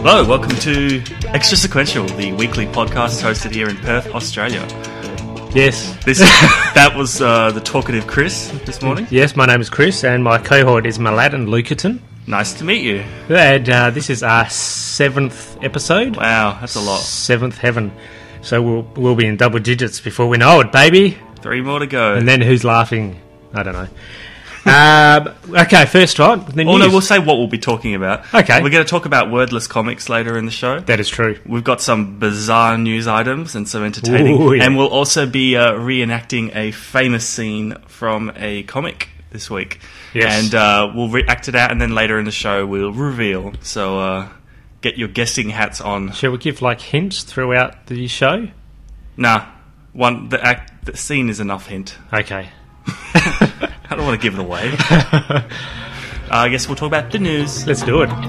Hello, welcome to Extra Sequential, the weekly podcast hosted here in Perth, Australia. Yes. That was the talkative Chris this morning. Yes, my name is Chris, and my cohort is Mladen Lukerton. Nice to meet you. And this is our 7th episode. Wow, that's a lot. 7th heaven. So we'll be in double digits before we know it, baby. 3 more to go. And then who's laughing? I don't know. Okay, first one. The news. Oh no, we'll say what we'll be talking about. Okay. We're going to talk about wordless comics later in the show. That is true. We've got some bizarre news items and some entertaining. Ooh, yeah. And we'll also be reenacting a famous scene from a comic this week. Yes. And we'll act it out, and then later in the show we'll reveal. So get your guessing hats on. Shall we give hints throughout the show? Nah. The scene is enough hint. Okay. I don't want to give it away. I guess we'll talk about the news. Let's do it.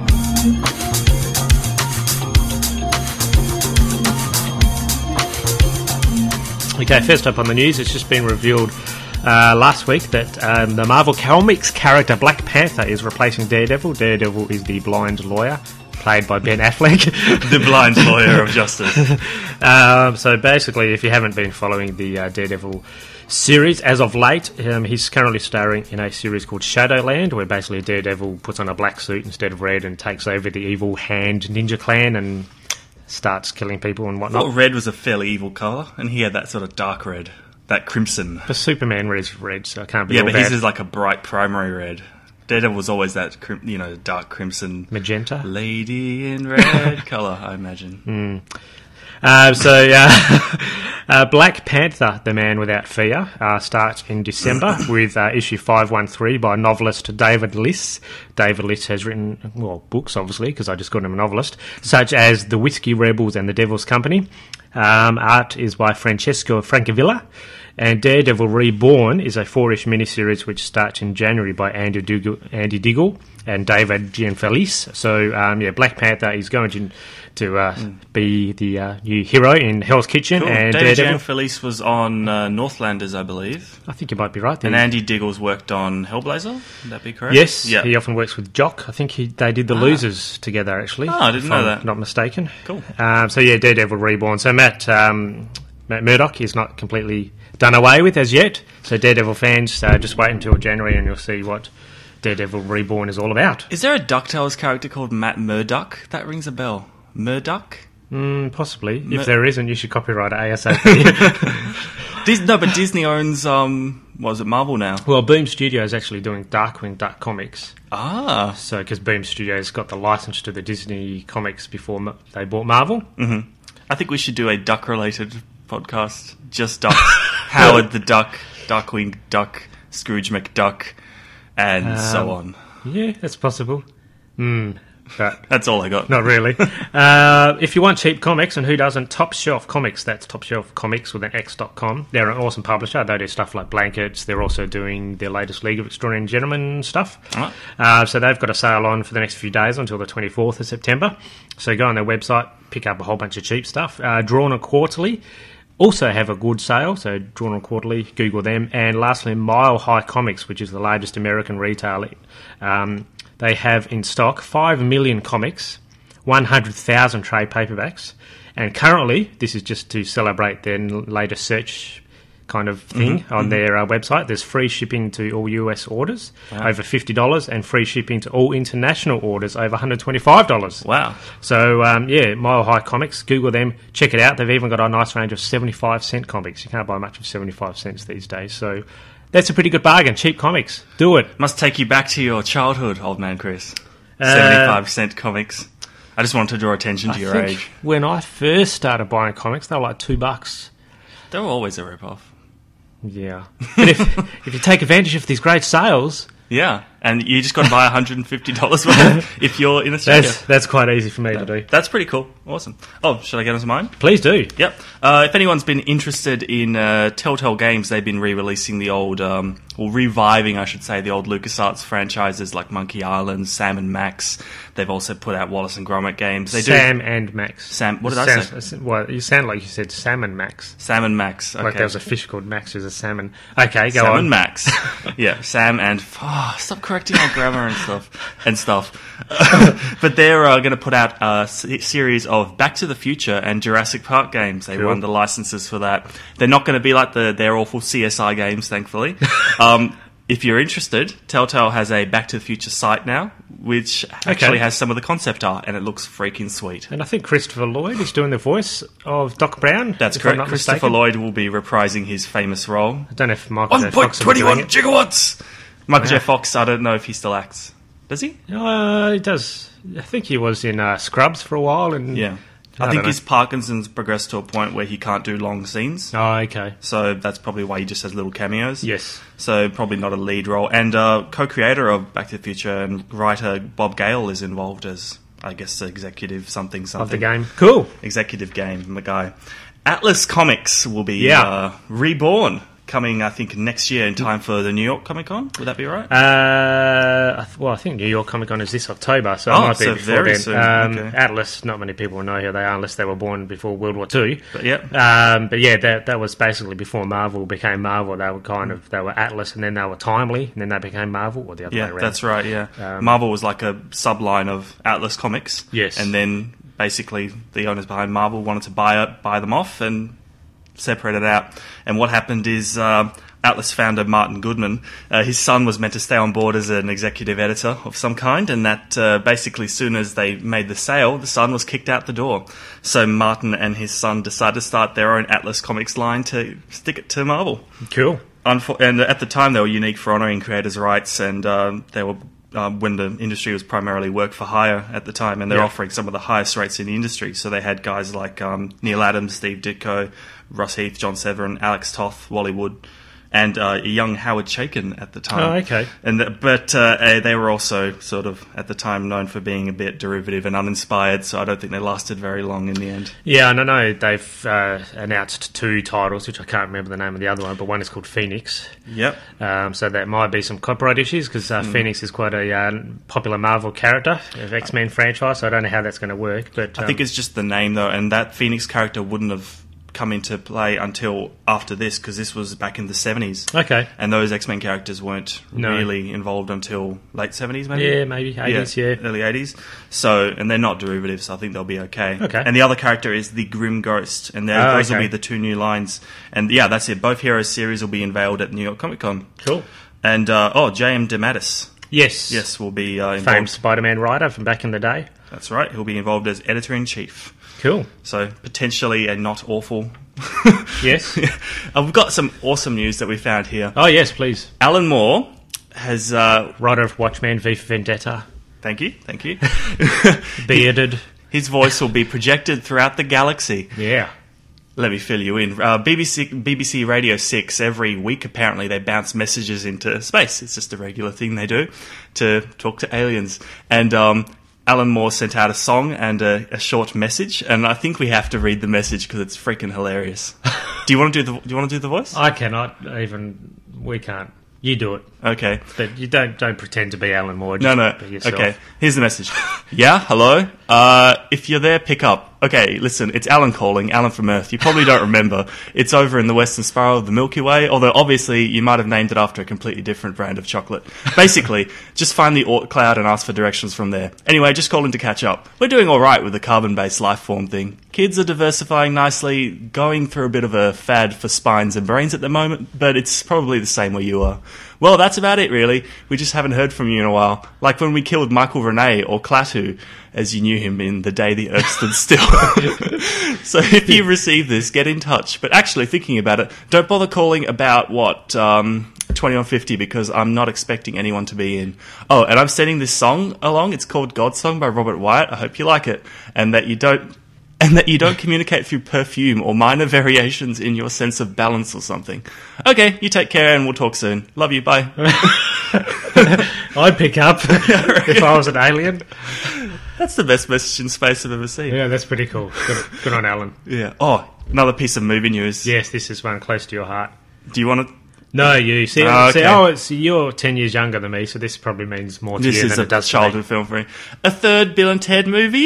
Okay, first up on the news, it's just been revealed last week that the Marvel Comics character Black Panther is replacing Daredevil. Daredevil is the blind lawyer, played by Ben Affleck. The blind lawyer of justice. So basically, if you haven't been following the Daredevil series as of late, he's currently starring in a series called Shadowland, where basically Daredevil puts on a black suit instead of red and takes over the evil Hand Ninja Clan and starts killing people and whatnot. I thought red was a fairly evil colour, and he had that sort of dark red, that crimson. But Superman is red, so it can't be Yeah, all but bad. his is like a bright primary red. Daredevil was always that, dark crimson. Magenta? Lady in red colour, I imagine. Black Panther, The Man Without Fear, starts in December with issue 513 by novelist David Liss. David Liss has written, books, obviously, because I just called him a novelist, such as The Whiskey Rebels and The Devil's Company. Art is by Francesco Francavilla. And Daredevil Reborn is a 4-ish miniseries which starts in January by Andy Diggle and David Gianfelice. So, Black Panther is going to be the new hero in Hell's Kitchen. Cool. And David Daredevil. Gianfelice was on Northlanders, I believe. I think you might be right. And Andy Diggle's worked on Hellblazer, would that be correct? Yes, yeah. He often works with Jock. I think they did The Losers together, actually. Oh, I didn't know I'm that. not mistaken. Cool. Daredevil Reborn. So Matt Murdock is not completely done away with as yet. So Daredevil fans, just wait until January and you'll see what Daredevil Reborn is all about. Is there a DuckTales character called Matt Murdock? That rings a bell. Murdock? Possibly. If there isn't, you should copyright it ASAP. But Disney owns, Marvel now? Well, Boom Studios is actually doing Darkwing Duck comics. Ah. So, because Boom Studios got the license to the Disney comics before they bought Marvel. Mm-hmm. I think we should do a duck-related podcast. Just ducks. Howard the Duck, Darkwing Duck, Scrooge McDuck, and so on. Yeah, that's possible. But that's all I got. Not really. If you want cheap comics, and who doesn't, Top Shelf Comics, that's Top Shelf Comics with an X.com. They're an awesome publisher. They do stuff like blankets. They're also doing their latest League of Extraordinary Gentlemen stuff. Right. So they've got a sale on for the next few days until the 24th of September. So go on their website, pick up a whole bunch of cheap stuff. Drawn on Quarterly also have a good sale, so Drawn on Quarterly, Google them. And lastly, Mile High Comics, which is the largest American retailer. They have in stock 5 million comics, 100,000 trade paperbacks, and currently, this is just to celebrate their latest search kind of thing on their website, there's free shipping to all US orders over $50 and free shipping to all international orders over $125. Wow. So, Mile High Comics, Google them, check it out. They've even got a nice range of 75-cent comics. You can't buy much of 75 cents these days, so that's a pretty good bargain. Cheap comics. Do it. Must take you back to your childhood, old man Chris. 75-cent comics. I just wanted to draw attention to your age. When I first started buying comics, they were like $2. They were always a rip-off. Yeah. But if you take advantage of these great sales... Yeah, and you just got to buy $150 worth if you're in Australia. That's quite easy for me to do. That's pretty cool. Awesome. Oh, should I get onto mine? Please do. Yep. If anyone's been interested in Telltale Games, they've been re-releasing the old, or reviving, I should say, the old LucasArts franchises like Monkey Island, Sam and Max. They've also put out Wallace and Gromit games. Sam and Max. Sam. What did I say? Well, you sound like you said Sam and Max. Sam and Max. Okay. Like there was a fish called Max who's a salmon. Okay, go Sam on. and Max. Yeah, Sam and... Oh, stop correcting our grammar and stuff. But they're going to put out a series of Back to the Future and Jurassic Park games. They won the licenses for that. They're not going to be like their awful CSI games, thankfully. If you're interested, Telltale has a Back to the Future site now, which actually has some of the concept art, and it looks freaking sweet. And I think Christopher Lloyd is doing the voice of Doc Brown. That's correct. Christopher Lloyd will be reprising his famous role. I don't know if Michael J. Fox will be doing it. 1.21 gigawatts! Michael J. Fox, I don't know if he still acts. Does he? He does. I think he was in Scrubs for a while. And yeah. I think his Parkinson's progressed to a point where he can't do long scenes. Oh, okay. So that's probably why he just has little cameos. Yes. So probably not a lead role. And co-creator of Back to the Future and writer Bob Gale is involved as, I guess, executive something. Of the game. Cool. Executive game, the guy. Atlas Comics will be reborn. Coming, I think, next year in time for the New York Comic Con. Would that be right? I think New York Comic Con is this October, so it might be before very then. soon. Okay. Atlas, not many people know who they are unless they were born before World War II. But yeah, that was basically before Marvel became Marvel. They were Atlas, and then they were Timely, and then they became Marvel, or the other way around. Yeah, that's right. Yeah, Marvel was like a subline of Atlas Comics. Yes, and then basically the owners behind Marvel wanted to buy them off and separated out. And what happened is Atlas founder Martin Goodman, his son was meant to stay on board as an executive editor of some kind, and that basically as soon as they made the sale, the son was kicked out the door. So Martin and his son decided to start their own Atlas Comics line to stick it to Marvel. Cool. And at the time they were unique for honouring creators' rights, and they were when the industry was primarily work for hire at the time, and they're offering some of the highest rates in the industry. So they had guys like Neil Adams, Steve Ditko, Ross Heath, John Severin, Alex Toth, Wally Wood, and a young Howard Chaykin at the time. Oh, okay. But they were also sort of, at the time, known for being a bit derivative and uninspired, so I don't think they lasted very long in the end. Yeah, and I know they've announced 2 titles, which I can't remember the name of the other one, but one is called Phoenix. Yep. So that might be some copyright issues, because Phoenix is quite a popular Marvel character of X-Men franchise, so I don't know how that's going to work. But I think it's just the name, though, and that Phoenix character wouldn't have come into play until after this, because this was back in the 70s. Okay. And those X-Men characters weren't really involved until late 70s, maybe? Yeah, maybe 80s, yeah. Early 80s. So, and they're not derivatives, so I think they'll be okay. Okay. And the other character is the Grim Ghost, and those will be the 2 new lines. And yeah, that's it. Both Heroes series will be unveiled at New York Comic Con. Cool. And, J.M. DeMatteis. Yes, will be involved. Famed Spider-Man writer from back in the day. That's right. He'll be involved as editor-in-chief. Cool. So, potentially a not awful... Yes. We've got some awesome news that we found here. Oh, yes, please. Alan Moore has... writer of Watchmen, V for Vendetta. Thank you. Bearded. His voice will be projected throughout the galaxy. Yeah. Let me fill you in. BBC Radio 6, every week apparently they bounce messages into space. It's just a regular thing they do to talk to aliens. And Alan Moore sent out a song and a short message, and I think we have to read the message because it's freaking hilarious. Do you want to do the voice? I cannot even. We can't. You do it. Okay. But you don't pretend to be Alan Moore. No. Be yourself. Okay. Here's the message. Yeah, hello. If you're there, pick up. Okay, listen, it's Alan calling, Alan from Earth. You probably don't remember. It's over in the western spiral of the Milky Way, although obviously you might have named it after a completely different brand of chocolate. Basically, just find the Oort cloud and ask for directions from there. Anyway, just calling to catch up. We're doing alright with the carbon-based life form thing. Kids are diversifying nicely, going through a bit of a fad for spines and brains at the moment, but it's probably the same where you are. Well, that's about it, really. We just haven't heard from you in a while. Like when we killed Michael Renee, or Klaatu, as you knew him in The Day the Earth Stood Still. So if you receive this, get in touch. But actually, thinking about it, don't bother calling about, 2150, because I'm not expecting anyone to be in. Oh, and I'm sending this song along. It's called God Song by Robert Wyatt. I hope you like it. And that you don't communicate through perfume or minor variations in your sense of balance or something. Okay, you take care and we'll talk soon. Love you, bye. I'd pick up if I was an alien. That's the best message in space I've ever seen. Yeah, that's pretty cool. Good on Alan. Yeah. Oh, another piece of movie news. Yes, this is one close to your heart. Do you want to... No, you. See, okay. You're 10 years younger than me, so this probably means more to you than it does to me. This is a childhood film for me. A third Bill and Ted movie? ?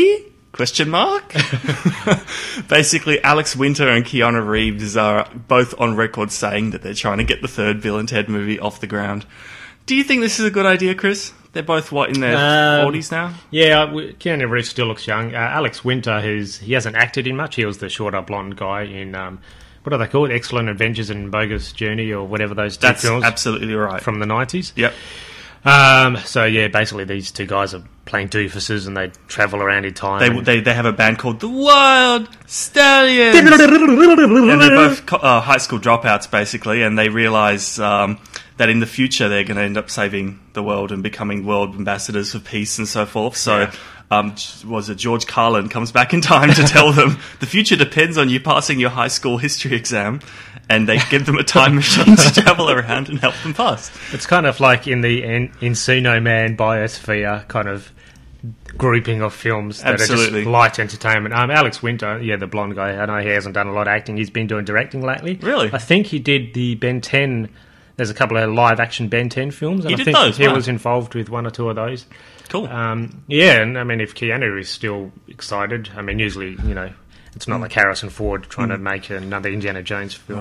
Basically, Alex Winter and Keanu Reeves are both on record saying that they're trying to get the third Bill and Ted movie off the ground. Do you think this is a good idea, Chris? They're both, in their 40s now? Yeah, Keanu Reeves still looks young. Alex Winter, he hasn't acted in much. He was the shorter blonde guy in, what are they called? Excellent Adventures and Bogus Journey, or whatever those two films. That's absolutely right. From the 90s. Yep. So, yeah, basically these two guys are playing doofuses and they travel around in time. They have a band called the Wild Stallions. And they're both high school dropouts, basically, and they realise that in the future they're going to end up saving the world and becoming world ambassadors for peace and so forth. So, George Carlin comes back in time to tell them the future depends on you passing your high school history exam, and they give them a time machine to travel around and help them pass. It's kind of like in the Encino Man Biosphere kind of grouping of films that are just light entertainment. Alex Winter, the blonde guy, I know he hasn't done a lot of acting. He's been doing directing lately. Really? I think he did the Ben 10. There's a couple of live-action Ben 10 films. And I think those, he was involved with one or two of those. Cool. And I mean, if Keanu is still excited, I mean, usually, it's not like Harrison Ford trying to make another Indiana Jones film.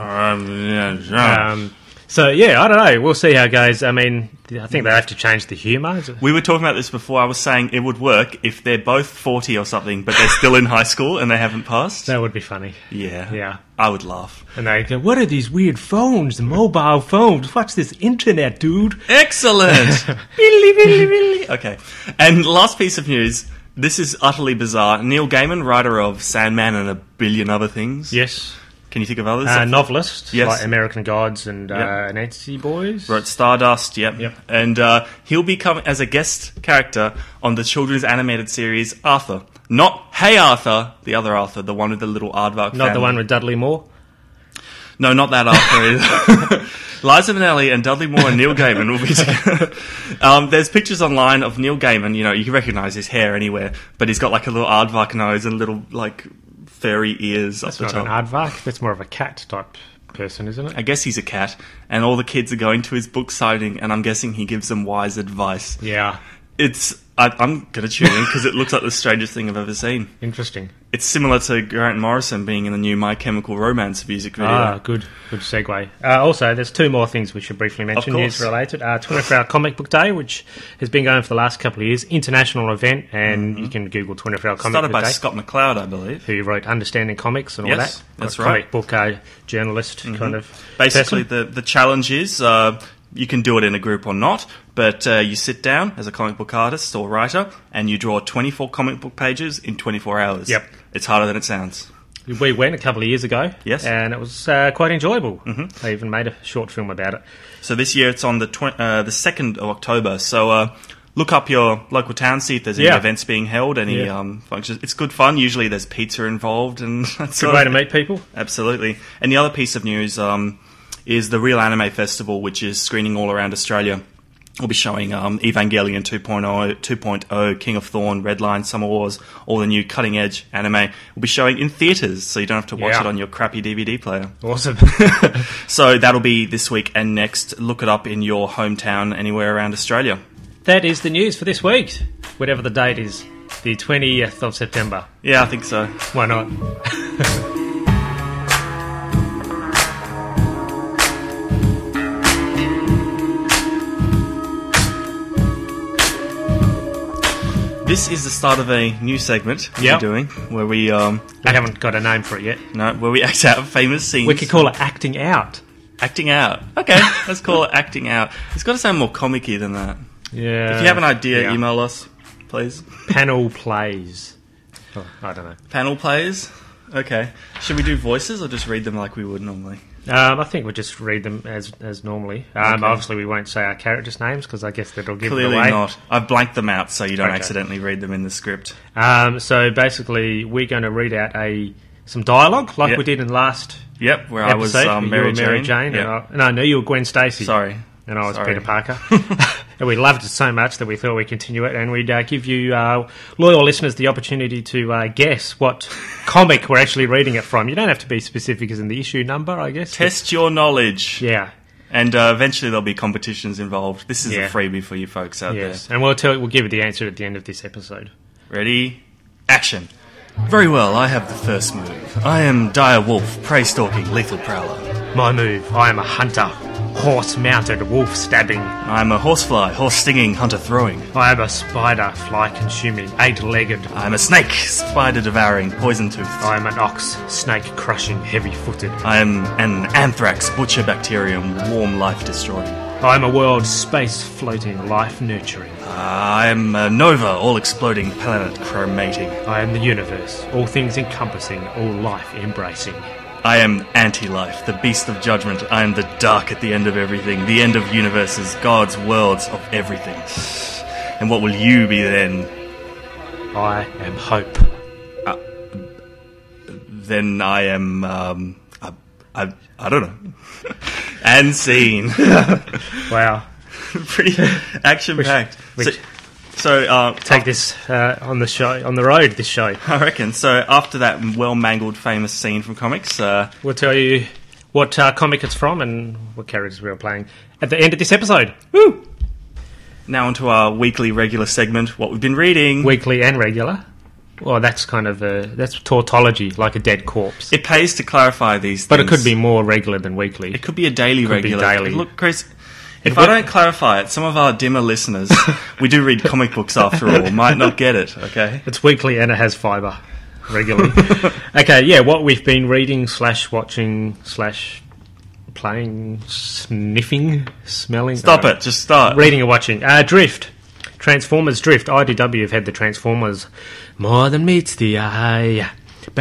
So, I don't know. We'll see how it goes. I mean, I think they have to change the humour. We were talking about this before. I was saying it would work if they're both 40 or something, but they're still in high school and they haven't passed. That would be funny. Yeah. I would laugh. And they go, what are these weird phones, the mobile phones? What's this internet, dude? Excellent! Okay. And last piece of news. This is utterly bizarre. Neil Gaiman, writer of Sandman and a billion other things. Yes. Can you think of others? Novelist, yes. Like American Gods and Nancy Boys. Wrote Stardust, yep. And he'll be coming as a guest character on the children's animated series Arthur. Not Hey Arthur, the other Arthur, the one with the little aardvark family. Not the one with Dudley Moore? No, not that Arthur. Liza Minnelli and Dudley Moore and Neil Gaiman will be together. There's pictures online of Neil Gaiman. You can recognise his hair anywhere, but he's got like a little aardvark nose and little like furry ears up the top. That's not an aardvark. That's more of a cat type person, isn't it? I guess he's a cat, and all the kids are going to his book signing, and I'm guessing he gives them wise advice. Yeah. I'm going to tune in because it looks like the strangest thing I've ever seen. Interesting. It's similar to Grant Morrison being in the new My Chemical Romance music video. Good segue. Also, there's two more things we should briefly mention, news related. 24 Hour Comic Book Day, which has been going for the last couple of years, international event, and you can Google 24 Hour Comic Book Day. Started by Scott McCloud, I believe. Who wrote Understanding Comics and all that. That's right. Comic book journalist kind of Basically, person. the challenge is... you can do it in a group or not, but you sit down as a comic book artist or writer and you draw 24 comic book pages in 24 hours. Yep. It's harder than it sounds. We went a couple of years ago. Yes. And it was quite enjoyable. Mm-hmm. I even made a short film about it. So this year it's on the 2nd of October. So look up your local town, see if there's any events being held, any functions. It's good fun. Usually there's pizza involved. And that's good way to meet people. Absolutely. And the other piece of news... is the Real Anime Festival, which is screening all around Australia. We'll be showing Evangelion 2.0, King of Thorn, Redline, Summer Wars, all the new cutting-edge anime. We'll be showing in theatres, so you don't have to watch it on your crappy DVD player. Awesome. So that'll be this week and next. Look it up in your hometown, anywhere around Australia. That is the news for this week, whatever the date is, the 20th of September. Yeah, I think so. Why not? This is the start of a new segment we're doing, where we haven't got a name for it yet. No, where we act out famous scenes. We could call it Acting Out. Acting Out. Okay, let's call it Acting Out. It's got to sound more comic-y than that. Yeah. If you have an idea, email us, please. Panel plays. Oh, I don't know. Panel plays? Okay. Should we do voices or just read them like we would normally? I think we'll just read them as normally. Obviously, we won't say our characters' names because I guess that'll give it away. Clearly not. I've blanked them out so you don't accidentally read them in the script. So basically, we're going to read out some dialogue like we did in the last where episode. I was Mary Jane. And no, you were Gwen Stacy. Sorry. And I was Peter Parker. And we loved it so much that we thought we'd continue it, and we'd give you loyal listeners the opportunity to guess what comic we're actually reading it from. You don't have to be specific as in the issue number, I guess. Test your knowledge. Yeah. And eventually there'll be competitions involved. This is a freebie for you folks out there. And we'll give you the answer at the end of this episode. Ready? Action. Very well, I have the first move. I am Dire Wolf, prey stalking, lethal prowler. My move, I am a hunter. horse-mounted, wolf-stabbing. I'm a horsefly, horse-stinging, hunter-throwing. I am a spider, fly-consuming, 8-legged. I'm a snake, spider-devouring, poison-toothed. I am an ox, snake-crushing, heavy-footed. I am an anthrax, butcher bacterium, warm life destroying. I am a world, space-floating, life-nurturing. I am a nova, all-exploding, planet-chromating. I am the universe, all things encompassing, all life embracing. I am anti-life, the beast of judgment. I am the dark at the end of everything, the end of universes, gods, worlds, of everything. And what will you be then? I am hope. Then I am, I don't know. And scene. Wow. Pretty action-packed. Take this on the show, on the road. This show, I reckon. So after that well-mangled, famous scene from comics, we'll tell you what comic it's from and what characters we were playing at the end of this episode. Woo! Now onto our weekly regular segment. What we've been reading, weekly and regular. Well, that's kind of that's tautology, like a dead corpse. It pays to clarify these things, but it could be more regular than weekly. It could be a daily regular. Daily. Look, Chris. If I don't clarify it, some of our dimmer listeners, we do read comic books after all, might not get it, okay? It's weekly and it has fibre regularly. Okay, yeah, what we've been reading / watching / playing, sniffing, smelling. Stop it, just start. Reading and watching. Drift. Transformers Drift. IDW have had the Transformers more than meets the eye.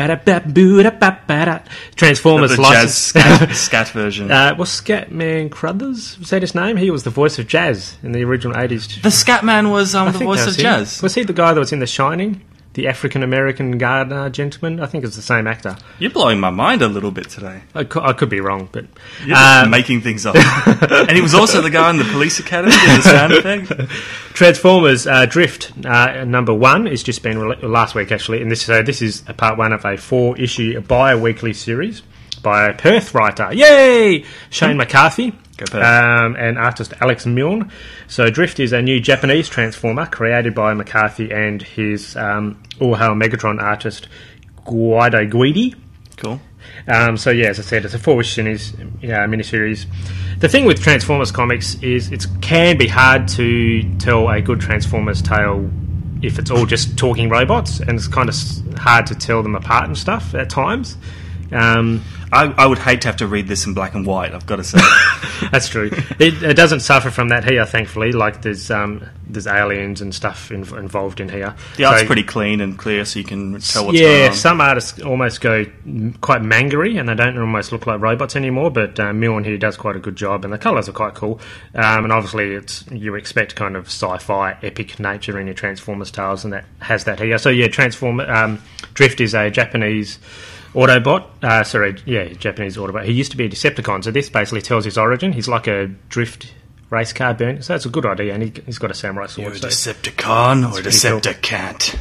Transformers the license. jazz scat version. Was Scatman Crothers? Was that his name? He was the voice of Jazz in the original 80s. The Scatman was the voice of Jazz. Was he the guy that was in The Shining? The African-American gardener gentleman? I think it's the same actor. You're blowing my mind a little bit today. I could be wrong, but... You're just making things up. And he was also the guy in the police academy in the sound effect. Transformers Drift number 1 is just been last week, actually. And this is a part 1 of a 4-issue bi-weekly series by a Perth writer. Yay! Shane McCarthy. And artist Alex Milne. So Drift is a new Japanese Transformer created by McCarthy and his All Hail Megatron artist Guido Guidi. Cool. As I said, it's a 4-issue miniseries. The thing with Transformers comics is it can be hard to tell a good Transformers tale if it's all just talking robots, and it's kind of hard to tell them apart and stuff at times. I would hate to have to read this in black and white, I've got to say. That's true. It doesn't suffer from that here, thankfully. Like, there's aliens and stuff involved in here. The art's pretty clean and clear, so you can tell what's going on. Yeah, some artists almost go quite mangary, and they don't almost look like robots anymore, but Milne here does quite a good job, and the colours are quite cool. And obviously, you expect kind of sci-fi, epic nature in your Transformers tales, and that has that here. So, yeah, Drift is a Japanese... Autobot, Japanese Autobot. He used to be a Decepticon, so this basically tells his origin. He's like a drift race car burn, so it's a good idea, and he's got a samurai sword. You're a Decepticon or a Decepticant?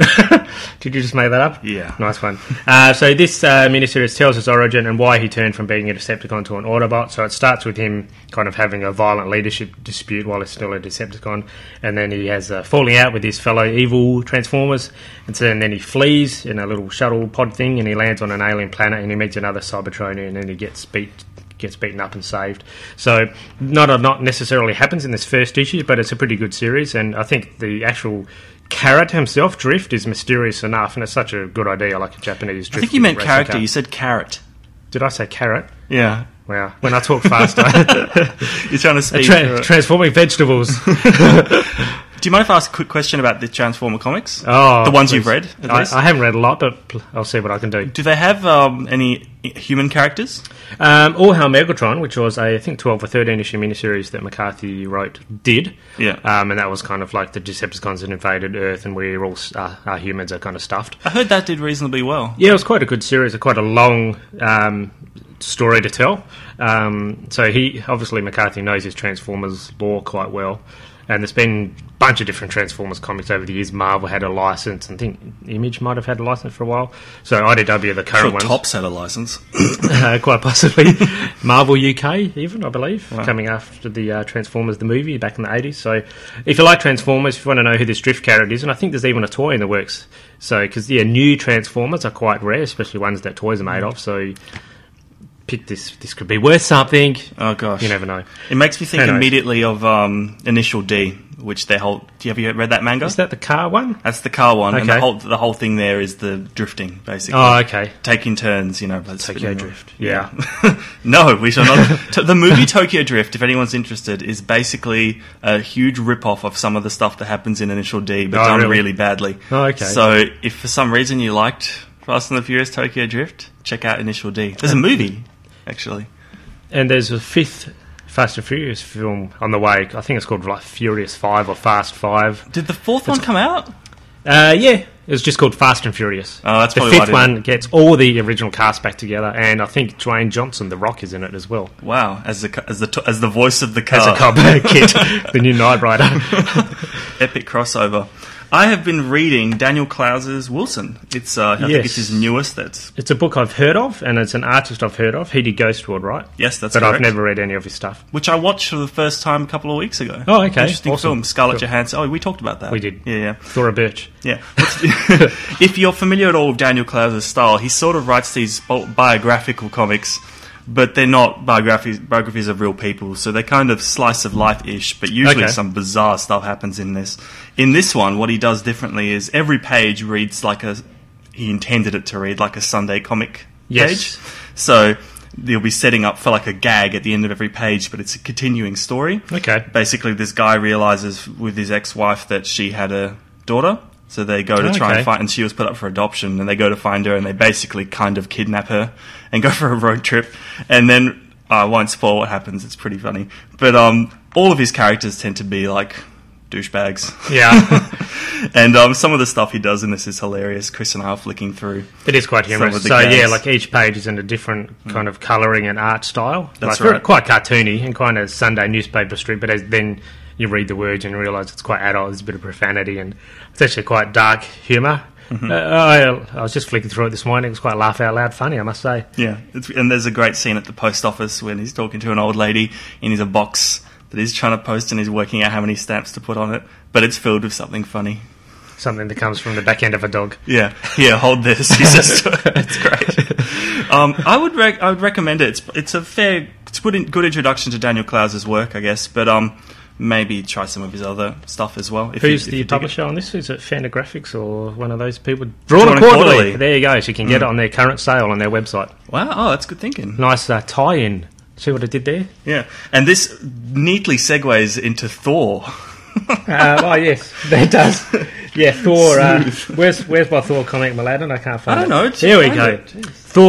Did you just make that up? Yeah. Nice one. So this miniseries tells his origin and why he turned from being a Decepticon to an Autobot. So it starts with him kind of having a violent leadership dispute while he's still a Decepticon, and then he has a falling out with his fellow evil Transformers, and then he flees in a little shuttle pod thing, and he lands on an alien planet, and he meets another Cybertronian, and then he gets beaten up and saved. So not necessarily happens in this first issue, but it's a pretty good series, and I think the actual character himself, Drift, is mysterious enough, and it's such a good idea, like a Japanese Drift. I think you meant character. You said carrot. Did I say carrot? Yeah. Wow. When I talk faster. You're trying to speak... transforming vegetables. Do you mind if I ask a quick question about the Transformer comics? Oh, the ones you've read, at least? I haven't read a lot, but I'll see what I can do. Do they have any human characters? All Hail Megatron, which was I think 12 or 13 issue miniseries that McCarthy wrote, did. Yeah. And that was kind of like the Decepticons had invaded Earth, and we're all our humans are kind of stuffed. I heard that did reasonably well. Yeah, it was quite a good series, quite a long story to tell. So McCarthy knows his Transformers lore quite well. And there's been a bunch of different Transformers comics over the years. Marvel had a license. I think Image might have had a license for a while. So IDW are the current ones. Topps had a license. Quite possibly. Marvel UK, even, I believe, coming after the Transformers, the movie, back in the 80s. So if you like Transformers, if you want to know who this Drift character is, and I think there's even a toy in the works. So, because, new Transformers are quite rare, especially ones that toys are made of. So pick this. This could be worth something. Oh gosh, You never know. it makes me think Who knows? immediately of Initial D, which they hold. Have you read that manga? Is that the car one? That's the car one, and Okay. the whole thing there is the drifting, basically. Oh, okay. Taking turns, Tokyo Drift. Yeah. No, we shall not. The movie Tokyo Drift, if anyone's interested, is basically a huge rip-off of some of the stuff that happens in Initial D, but Oh, done really? really badly. Oh, okay. So, if for some reason you liked Fast and the Furious Tokyo Drift, check out Initial D. There's a movie, actually. And there's a 5th Fast and Furious film on the way. I think it's called like Furious 5 or Fast 5. Did the fourth one come out? Yeah, it's just called Fast and Furious. Oh, that's the probably why I 5th one gets all the original cast back together, and I think Dwayne Johnson, The Rock, is in it as well. Wow, as the voice of the car. As a cop kid, the new Knight Rider. Epic crossover. I have been reading Daniel Clowes's Wilson. It's I think Yes. it's his newest. It's a book I've heard of, and it's an artist I've heard of. He did Ghostwood, right? Yes, that's But correct. I've never read any of his stuff. Which I watched for the first time a couple of weeks ago. Oh, okay. Interesting Awesome. film. Scarlett Cool. Johansson. Oh, we talked about that. We did. Yeah. Thora Birch. Yeah. If you're familiar at all with Daniel Clowes's style, he sort of writes these biographical comics, but they're not biographies of real people, so they're kind of slice of life-ish, but usually Okay. some bizarre stuff happens in this. In this one, what he does differently is every page reads he intended it to read like a Sunday comic Yes. page. So you'll be setting up for like a gag at the end of every page, but it's a continuing story. Okay. Basically, this guy realizes with his ex-wife that she had a daughter, so they go to try Okay. and find, and she was put up for adoption, and they go to find her, and they basically kind of kidnap her and go for a road trip, and then I won't spoil what happens. It's pretty funny, but all of his characters tend to be like douchebags. Yeah. And some of the stuff he does in this is hilarious. Chris and I are flicking through. It is quite Some humorous. of the So yeah, gags. like each page is in a different kind of colouring and art style. That's like, right. Quite cartoony and kind of Sunday newspaper strip, but then you read the words and realise it's quite adult. There's a bit of profanity and it's actually quite dark humour. I was just flicking through it this morning. It was quite laugh out loud funny, I must say. Yeah, and there's a great scene at the post office when he's talking to an old lady and he's a box that he's trying to post and he's working out how many stamps to put on it, but it's filled with something funny. Something that comes from the back end of a dog. Yeah, here, hold this. He says to her. It's great. I would recommend it. It's a good introduction to Daniel Clowes's work, I guess, but maybe try some of his other stuff as well. If Who's you the dig it. publisher on this? Is it Fantagraphics or one of those people? Drawn Drawn and Quarterly. Quarterly. There you go. So you can get it on their current sale on their website. Wow, oh, that's good thinking. Nice tie-in. See what I did there? Yeah, and this neatly segues into Thor. Oh yes, that does. Yeah, Thor. Where's my Thor comic, Maladen? I can't find I it. don't know. Just Here we find go. it. Jeez.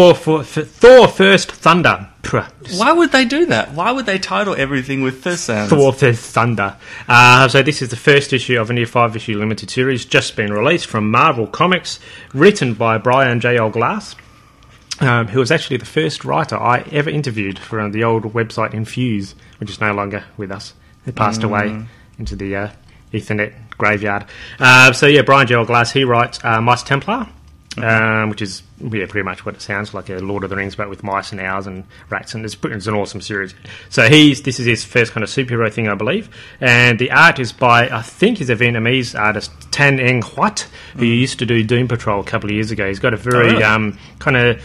Thor First Thunder. Pruh. Why would they do that? Why would they title everything with the sounds? Thor First Thunder. So this is the first issue of a new 5-issue limited series just been released from Marvel Comics, written by Brian J. L. Glass, who was actually the first writer I ever interviewed for the old website Infuse, which is no longer with us. He passed away into the Ethernet graveyard. So yeah, Brian J. L. Glass, he writes Mice Templar, which is pretty much what it sounds like, a Lord of the Rings, but with mice and owls and rats, and it's an awesome series. So this is his first kind of superhero thing, I believe, and the art is by, I think he's a Vietnamese artist, Tan Eng Huat, who used to do Doom Patrol a couple of years ago. He's got a very kind of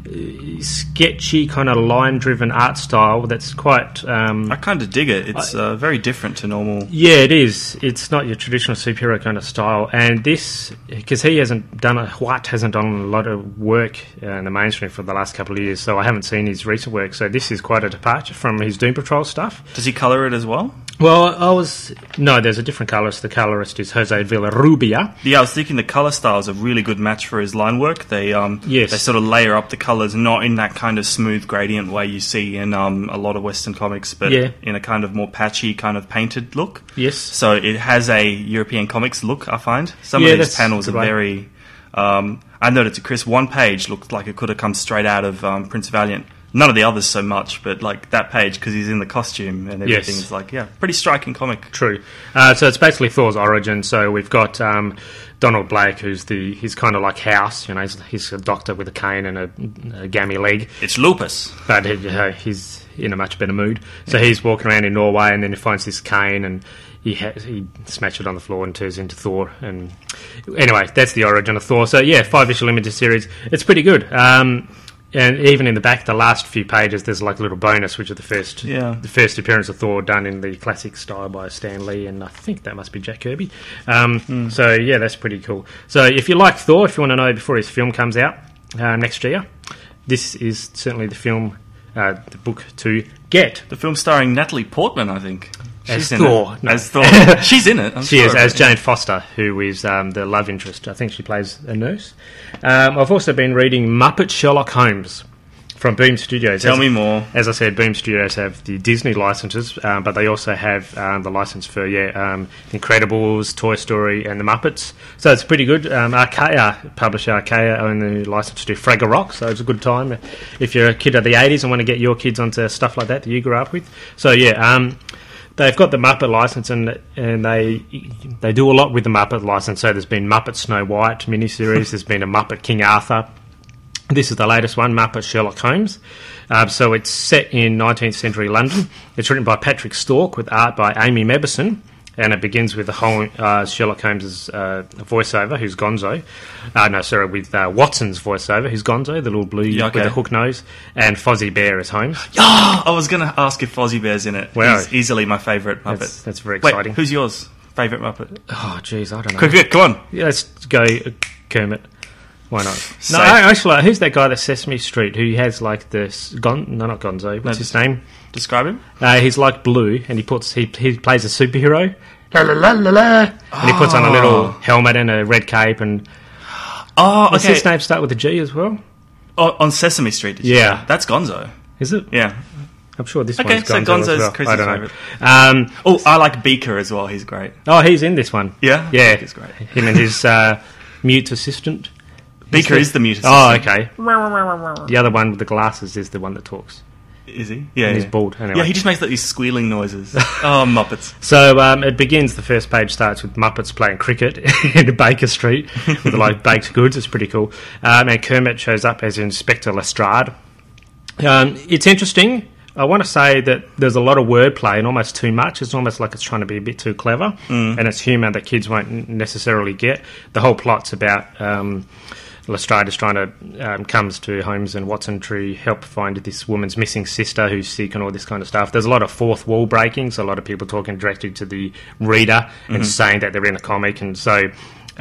sketchy, kind of line-driven art style that's quite... I kind of dig it. It's very different to normal. Yeah, it is. It's not your traditional superhero kind of style. And this, because he hasn't done hasn't done a lot of work in the mainstream for the last couple of years, so I haven't seen his recent work. So this is quite a departure from his Doom Patrol stuff. Does he colour it as well? Well, no, there's a different colourist. The colourist is Jose Villarrubia. Yeah, I was thinking the colour style is a really good match for his line work. They Yes. they sort of layer up the colours, not in that kind of smooth gradient way you see in a lot of Western comics, but Yeah. in a kind of more patchy, kind of painted look. Yes. So it has a European comics look, I find. Some Yeah, of these that's panels a are good way. very... I noted to Chris, one page looked like it could have come straight out of Prince Valiant. None of the others so much, but like that page, because he's in the costume and everything, Yes. is like, yeah, pretty striking comic. True. So it's basically Thor's origin. So we've got Donald Blake, he's kind of like House. You know, he's a doctor with a cane and a gammy leg. It's lupus. But he's in a much better mood. So he's walking around in Norway, and then he finds this cane, and he smashes it on the floor and turns into Thor. And anyway, that's the origin of Thor. So yeah, 5-issue limited series. It's pretty good. And even in the back, the last few pages, there's like a little bonus, which is the first appearance of Thor done in the classic style by Stan Lee, and I think that must be Jack Kirby. So yeah, that's pretty cool. So if you like Thor, if you want to know before his film comes out next year, this is certainly the book to get. The film starring Natalie Portman, I think. As Thor. No. As Thor. She's in it. She is, as Jane Foster, who is the love interest. I think she plays a nurse. I've also been reading Muppet Sherlock Holmes from Boom Studios. Tell me more. As I said, Boom Studios have the Disney licenses, but they also have the license for Incredibles, Toy Story, and the Muppets. So it's pretty good. Publisher Archaea own the license to Fraggle Rock, so it's a good time if you're a kid of the 80s and want to get your kids onto stuff like that you grew up with. So yeah, they've got the Muppet license, and they do a lot with the Muppet license. So there's been Muppet Snow White miniseries, there's been a Muppet King Arthur. This is the latest one, Muppet Sherlock Holmes. So it's set in 19th century London. It's written by Patrick Stork with art by Amy Mebison, and it begins with the whole Sherlock Holmes' voiceover, who's Gonzo. With Watson's voiceover, who's Gonzo, the little blue with the hook nose, and Fozzie Bear is Holmes. Oh, I was going to ask if Fozzie Bear's in it. Wow. He's easily my favourite Muppet. That's very exciting. Wait, who's yours favourite Muppet? Oh, jeez, I don't know. Quick, come on. Yeah, let's go Kermit. Why not? No, actually, who's that guy at Sesame Street who has like this... not Gonzo. What's his name? Describe him. He's like blue, and he plays a superhero. La la la la la. And he puts on a little helmet and a red cape. And does his name start with a G as well? Oh, on Sesame Street, did you say? That's Gonzo. Is it? Yeah. I'm sure this one's Gonzo so Gonzo's as well. Chris's I don't favourite. I like Beaker as well. He's great. Oh, he's in this one. Yeah? Yeah. He's great. Him and his mute assistant. Beaker is the mute assistant. Oh, okay. The other one with the glasses is the one that talks. Is he? Yeah. And he's bald. Anyway. Yeah, he just makes like these squealing noises. Oh, Muppets. So it begins, the first page starts with Muppets playing cricket in Baker Street with like baked goods. It's pretty cool. And Kermit shows up as Inspector Lestrade. It's interesting. I want to say that there's a lot of wordplay and almost too much. It's almost like it's trying to be a bit too clever, and it's humour that kids won't necessarily get. The whole plot's about Lestrade is trying to comes to Holmes and Watson to help find this woman's missing sister who's sick and all this kind of stuff. There's a lot of fourth wall breaking, so a lot of people talking directly to the reader and saying that they're in a comic, and so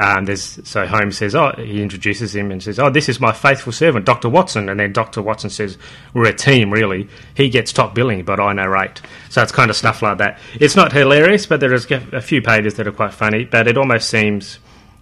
Holmes says, he introduces him and says, this is my faithful servant, Dr. Watson. And then Dr. Watson says, we're a team, really. He gets top billing, but I narrate. So it's kind of stuff like that. It's not hilarious, but there is a few pages that are quite funny, but it almost seems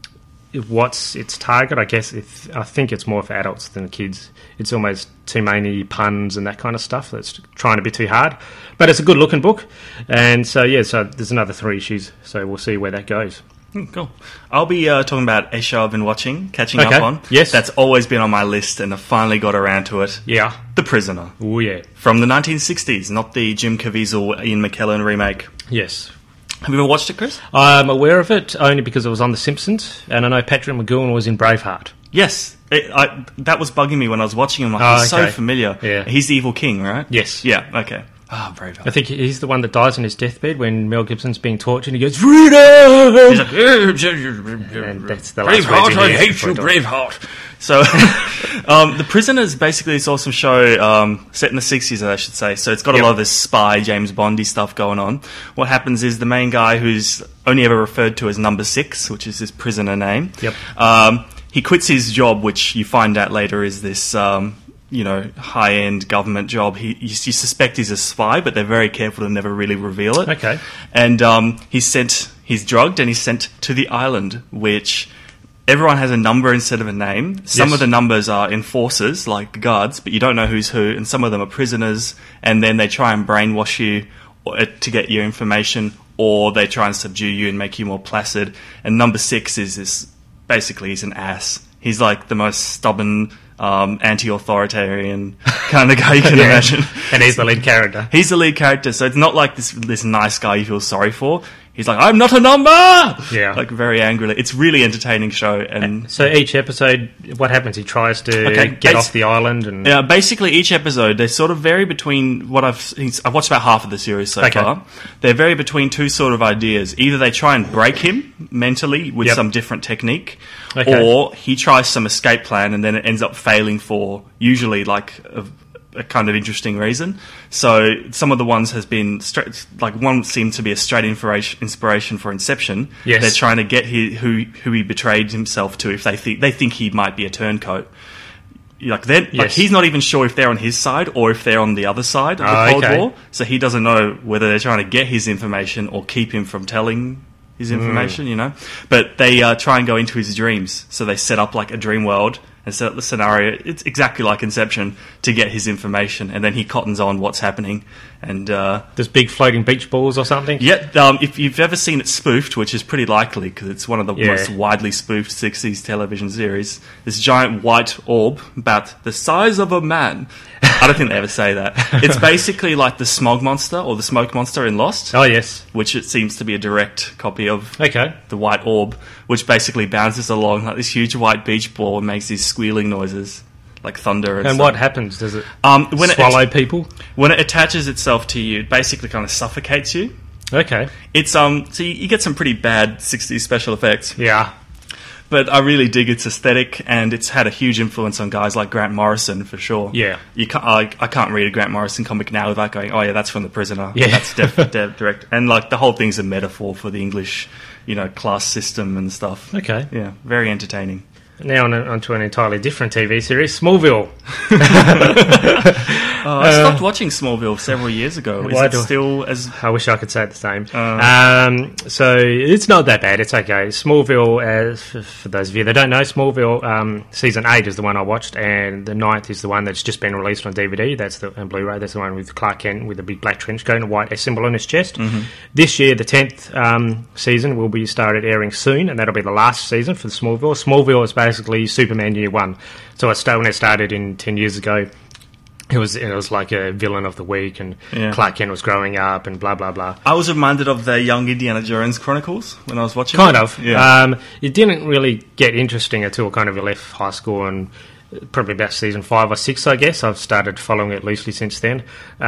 what's its target. I guess I think it's more for adults than kids. It's almost too many puns and that kind of stuff. That's trying to be too hard. But it's a good-looking book. And so there's another 3 issues, so we'll see where that goes. Cool. I'll be talking about a show I've been catching up on. Yes. That's always been on my list, and I finally got around to it. Yeah. The Prisoner. Oh, yeah. From the 1960s, not the Jim Caviezel, Ian McKellen remake. Yes. Have you ever watched it, Chris? I'm aware of it, only because it was on The Simpsons, and I know Patrick McGowan was in Braveheart. Yes. That was bugging me when I was watching him. He's so familiar. Yeah. He's the evil king, right? Yes. Yeah, okay. Braveheart. I think he's the one that dies on his deathbed when Mel Gibson's being tortured, and he goes, freedom! He's like, and that's the last Braveheart, I hate you, Braveheart. So, The Prisoner is basically this awesome show set in the 60s, I should say. So it's got a lot of this spy, James Bondy stuff going on. What happens is the main guy, who's only ever referred to as Number 6, which is his prisoner name, he quits his job, which you find out later is this... high-end government job. You suspect he's a spy, but they're very careful to never really reveal it. Okay. And he's drugged and he's sent to the island, which everyone has a number instead of a name. Some of the numbers are enforcers, like the guards, but you don't know who's who, and some of them are prisoners, and then they try and brainwash you to get your information, or they try and subdue you and make you more placid. And Number 6 is this, basically he's an ass. He's like the most stubborn... anti-authoritarian kind of guy you can imagine. And he's the lead character. He's the lead character, so it's not like this nice guy you feel sorry for. he's like, "I'm not a number!" Yeah. Like, very angrily. It's really entertaining show. And so each episode, what happens? He tries to get off the island, and yeah, basically each episode they sort of vary between what I've watched about half of the series so far. They vary between two sort of ideas. Either they try and break him mentally with some different technique, or he tries some escape plan and then it ends up failing for usually like a kind of interesting reason. So some of the ones has been like one seemed to be a straight inspiration for Inception. Yes. They're trying to get who he betrayed himself to if they think he might be a turncoat. Like he's not even sure if they're on his side or if they're on the other side of the Cold War. So he doesn't know whether they're trying to get his information or keep him from telling his information, you know. But they try and go into his dreams. So they set up like a dream world and set up the scenario. It's exactly like Inception to get his information, and then he cottons on what's happening. And there's big floating beach balls or something. Yeah, if you've ever seen it spoofed, which is pretty likely because it's one of the most widely spoofed 60s television series, this giant white orb about the size of a man. I don't think they ever say that. It's basically like the smog monster or the smoke monster in Lost. Oh, yes. Which it seems to be a direct copy of the white orb, which basically bounces along like this huge white beach ball and makes these squealing noises like thunder. And stuff. What happens? Does it when swallow people? When it attaches itself to you, it basically kind of suffocates you. Okay. It's so you get some pretty bad 60s special effects. Yeah. But I really dig its aesthetic, and it's had a huge influence on guys like Grant Morrison, for sure. Yeah. I can't read a Grant Morrison comic now without going, oh yeah, that's from The Prisoner. Yeah. That's direct. And like the whole thing's a metaphor for the English, class system and stuff. Okay. Yeah, very entertaining. Now on to an entirely different TV series, Smallville. I stopped watching Smallville several years ago. Is it still as... I wish I could say it the same. So it's not that bad. It's okay. Smallville, for those of you that don't know, Smallville Season 8 is the one I watched, and the 9th is the one that's just been released on DVD. That's and Blu-ray. That's the one with Clark Kent with a big black trench coat and a white S symbol on his chest. Mm-hmm. This year, the 10th season will be started airing soon, and that'll be the last season for Smallville. Smallville is basically Superman Year One. So when it started 10 years ago, it was like a villain of the week, and Clark Kent was growing up, and blah blah blah. I was reminded of the Young Indiana Jones Chronicles when I was watching. Kind of. Yeah. It didn't really get interesting until kind of left high school, and probably about season 5 or 6, I guess. I've started following it loosely since then.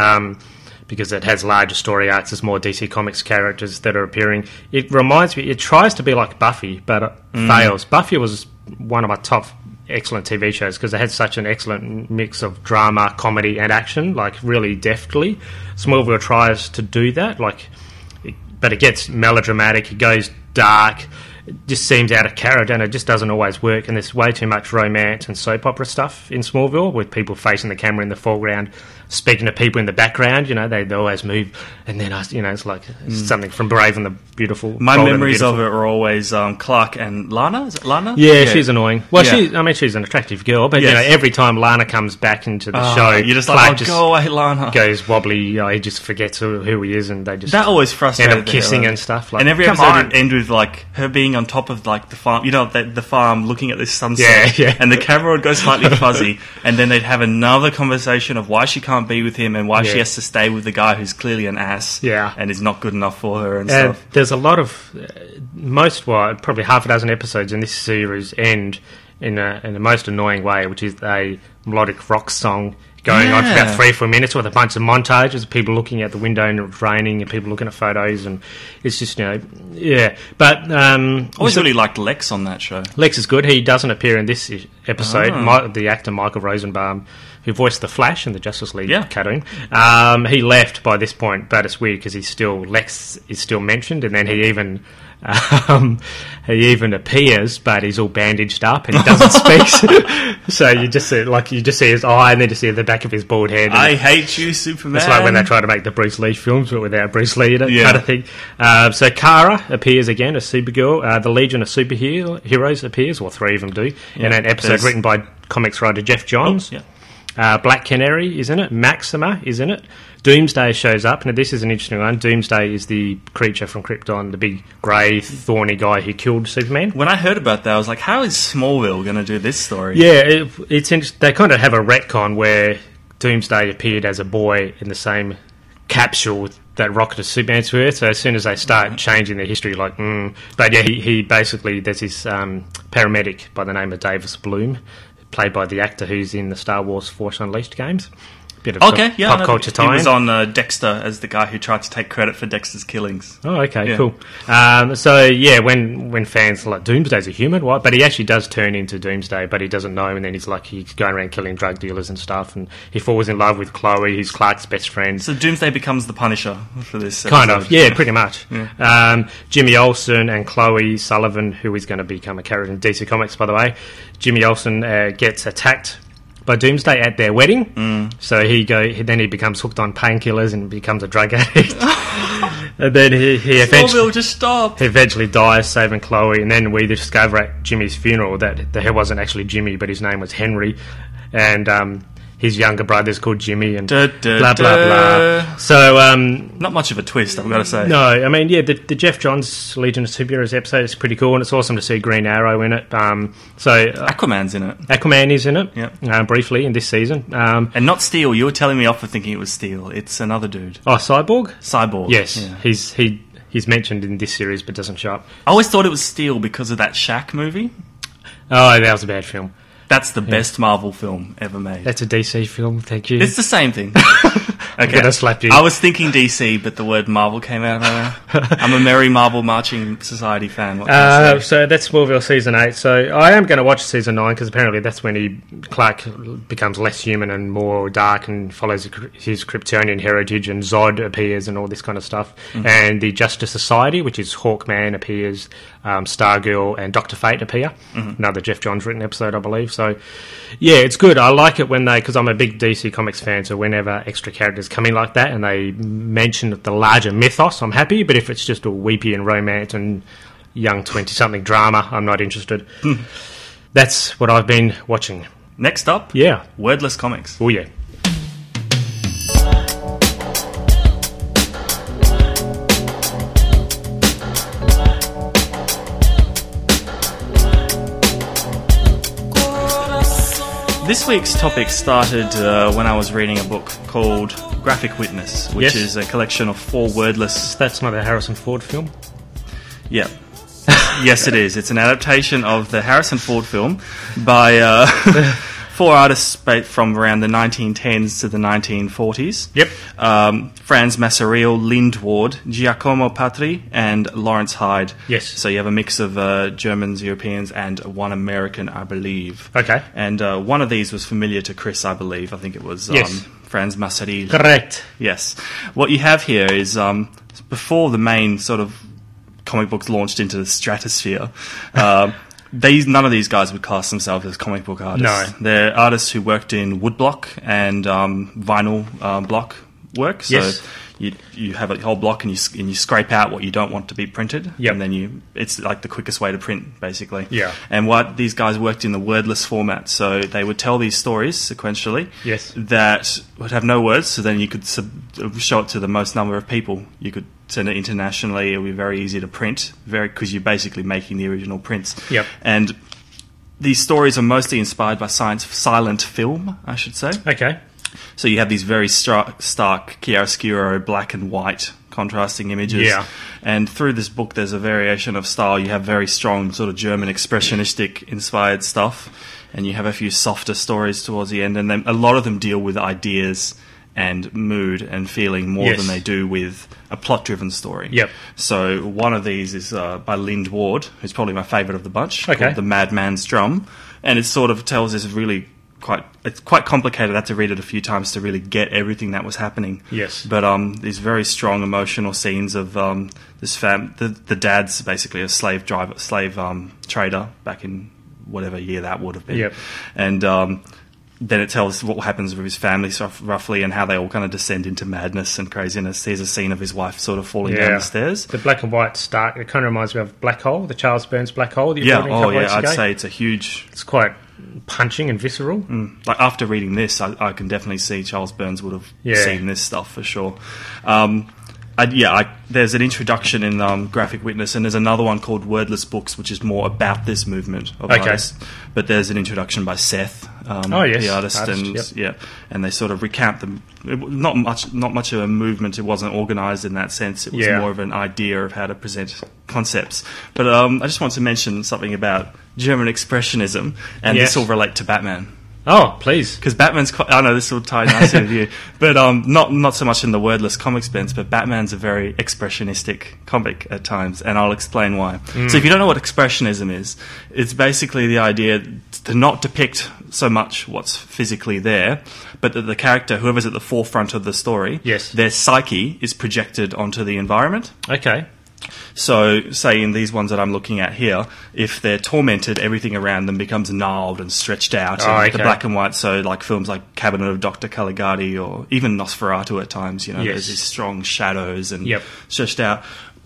Because it has larger story arcs, there's more DC Comics characters that are appearing. It reminds me, it tries to be like Buffy, but it fails. Buffy was one of my top excellent TV shows because it had such an excellent mix of drama, comedy, and action, like really deftly. Smallville tries to do that, but it gets melodramatic, it goes dark, it just seems out of character, and it just doesn't always work. And there's way too much romance and soap opera stuff in Smallville, with people facing the camera in the foreground, speaking to people in the background. They always move, and then it's like something from Brave and the Beautiful. My memories of it are always Clark and Lana. Is it Lana? Yeah, she's annoying. Well, she's an attractive girl, but every time Lana comes back into the show, you're just Clark like, go away, Lana. Goes wobbly. He just forgets who he is, and they just that always frustrated end up kissing and stuff. And every episode would end with like her being on top of like the farm, the farm, looking at this sunset, and the camera would go slightly fuzzy, and then they'd have another conversation of why she can't be with him and why she has to stay with the guy who's clearly an ass, and is not good enough for her and stuff. There's a lot of probably half a dozen episodes in this series end in the most annoying way, which is a melodic rock song going on for about 3 or 4 minutes with a bunch of montages of people looking out the window and it's raining and people looking at photos, and it's just But I always really liked Lex on that show. Lex is good. He doesn't appear in this episode. The actor Michael Rosenbaum, who voiced the Flash in the Justice League cartoon, he left by this point, but it's weird because Lex is still mentioned, and then he even appears, but he's all bandaged up and he doesn't speak. So you just see his eye, and then you see the back of his bald head. I hate you, Superman. It's like when they try to make the Bruce Lee films, but without Bruce Lee in it, kind of thing. So Kara appears again as Supergirl. The Legion of Superheroes appears, or 3 of them do, in an episode written by comics writer Jeff Johns. Black Canary is in it. Maxima is in it. Doomsday shows up. Now, this is an interesting one. Doomsday is the creature from Krypton, the big grey, thorny guy who killed Superman. When I heard about that, I was like, how is Smallville going to do this story? Yeah, it's interesting. They kind of have a retcon where Doomsday appeared as a boy in the same capsule that rocketed Superman to Earth. So as soon as they start changing their history, but yeah, he basically, there's this paramedic by the name of Davis Bloom, played by the actor who's in the Star Wars Force Unleashed games. Bit of pop culture tie-in. He was on Dexter as the guy who tried to take credit for Dexter's killings. Oh, okay, cool. So yeah, when fans are like, Doomsday's a human, what? But he actually does turn into Doomsday, but he doesn't know, and then he's going around killing drug dealers and stuff, and he falls in love with Chloe, who's Clark's best friend. So Doomsday becomes the Punisher for this episode. Kind of, yeah, pretty much. Yeah. Jimmy Olsen and Chloe Sullivan, who is going to become a character in DC Comics, by the way. Jimmy Olsen gets attacked by Doomsday at their wedding, so then he becomes hooked on painkillers and becomes a drug addict. And then he eventually just stop. He eventually dies, saving Chloe, and then we discover at Jimmy's funeral that he wasn't actually Jimmy, but his name was Henry, and his younger brother's called Jimmy, and blah, blah, blah. So, not much of a twist, I've got to say. No, I mean, yeah, the Jeff Johns Legion of Superheroes episode is pretty cool, and it's awesome to see Green Arrow in it. Aquaman's in it. Aquaman is in it, yep. Briefly, in this season. And not Steel. You were telling me off for thinking it was Steel. It's another dude. Oh, Cyborg? Cyborg. Yes, yeah. He's mentioned in this series, but doesn't show up. I always thought it was Steel because of that Shaq movie. Oh, that was a bad film. That's the best Marvel film ever made. That's a DC film, thank you. It's the same thing. Okay. I'm gonna slap you. I was thinking DC, but the word Marvel came out of my mouth. I'm a Merry Marvel Marching Society fan. So that's Smallville Season 8. So I am going to watch Season 9, because apparently that's when Clark becomes less human and more dark and follows his Kryptonian heritage, and Zod appears and all this kind of stuff. Mm-hmm. And the Justice Society, which is Hawkman, appears, Stargirl and Dr. Fate appear. Mm-hmm. Another Jeff Johns written episode, I believe. So yeah, it's good. I like it when because I'm a big DC Comics fan, so whenever extra characters come in like that and they mention the larger mythos, I'm happy. But if it's just all weepy and romance and young 20-something drama, I'm not interested. That's what I've been watching. Next up, Wordless Comics. Oh yeah. This week's topic started when I was reading a book called Graphic Witness, which is a collection of 4 wordless... That's not a Harrison Ford film? Yeah. Yes, it is. It's an adaptation of the Harrison Ford film by 4 artists from around the 1910s to the 1940s. Yep. Franz Massarillo, Lind Ward, Giacomo Patri, and Lawrence Hyde. Yes. So you have a mix of Germans, Europeans, and one American, I believe. Okay. And one of these was familiar to Chris, I believe. I think it was Franz Massarillo. Correct. Yes. What you have here is before the main sort of comic books launched into the stratosphere. None of these guys would class themselves as comic book artists. No. They're artists who worked in woodblock and vinyl block work. So you have a whole block and you scrape out what you don't want to be printed. Yep. And then it's like the quickest way to print, basically. Yeah. And what these guys worked in the wordless format. So they would tell these stories sequentially. Yes. That would have no words. So then you could show it to the most number of people. You could send it internationally. It would be very easy to print, because you're basically making the original prints. Yep. And these stories are mostly inspired by silent film, I should say. Okay. So you have these very stark chiaroscuro, black and white contrasting images. Yeah. And through this book, there's a variation of style. You have very strong sort of German expressionistic inspired stuff, and you have a few softer stories towards the end, and then a lot of them deal with ideas and mood and feeling more than they do with a plot-driven story. Yep. So one of these is by Lind Ward, who's probably my favourite of the bunch, called The Madman's Drum, and it sort of tells this really it's quite complicated. I had to read it a few times to really get everything that was happening. Yes. But these very strong emotional scenes of this the dad's basically a slave trader back in whatever year that would have been. Yep. And then it tells what happens with his family roughly and how they all kind of descend into madness and craziness. There's a scene of his wife sort of falling down the stairs. The black and white stark, it kind of reminds me of Black Hole, the Charles Burns Black Hole that you brought in a couple weeks ago. I'd say it's a huge... It's quite punching and visceral. Like after reading this, I can definitely see Charles Burns would have seen this stuff for sure. There's an introduction in Graphic Witness, and there's another one called Wordless Books, which is more about this movement of artists. But there's an introduction by Seth, yes. the artist, and they sort of recount them. Not much of a movement. It wasn't organised in that sense. It was more of an idea of how to present concepts. But I just want to mention something about German Expressionism, and this will relate to Batman. Oh, please. Because Batman's quite... I know this will tie nicely with you. But not so much in the wordless comic sense, but Batman's a very expressionistic comic at times, and I'll explain why. So if you don't know what expressionism is, it's basically the idea to not depict so much what's physically there, but that the character, whoever's at the forefront of the story, their psyche is projected onto the environment. Okay. So, say in these ones that I'm looking at here, if they're tormented, everything around them becomes gnarled and stretched out. And the black and white, so like films like Cabinet of Dr. Caligari or even Nosferatu at times, there's these strong shadows and stretched out.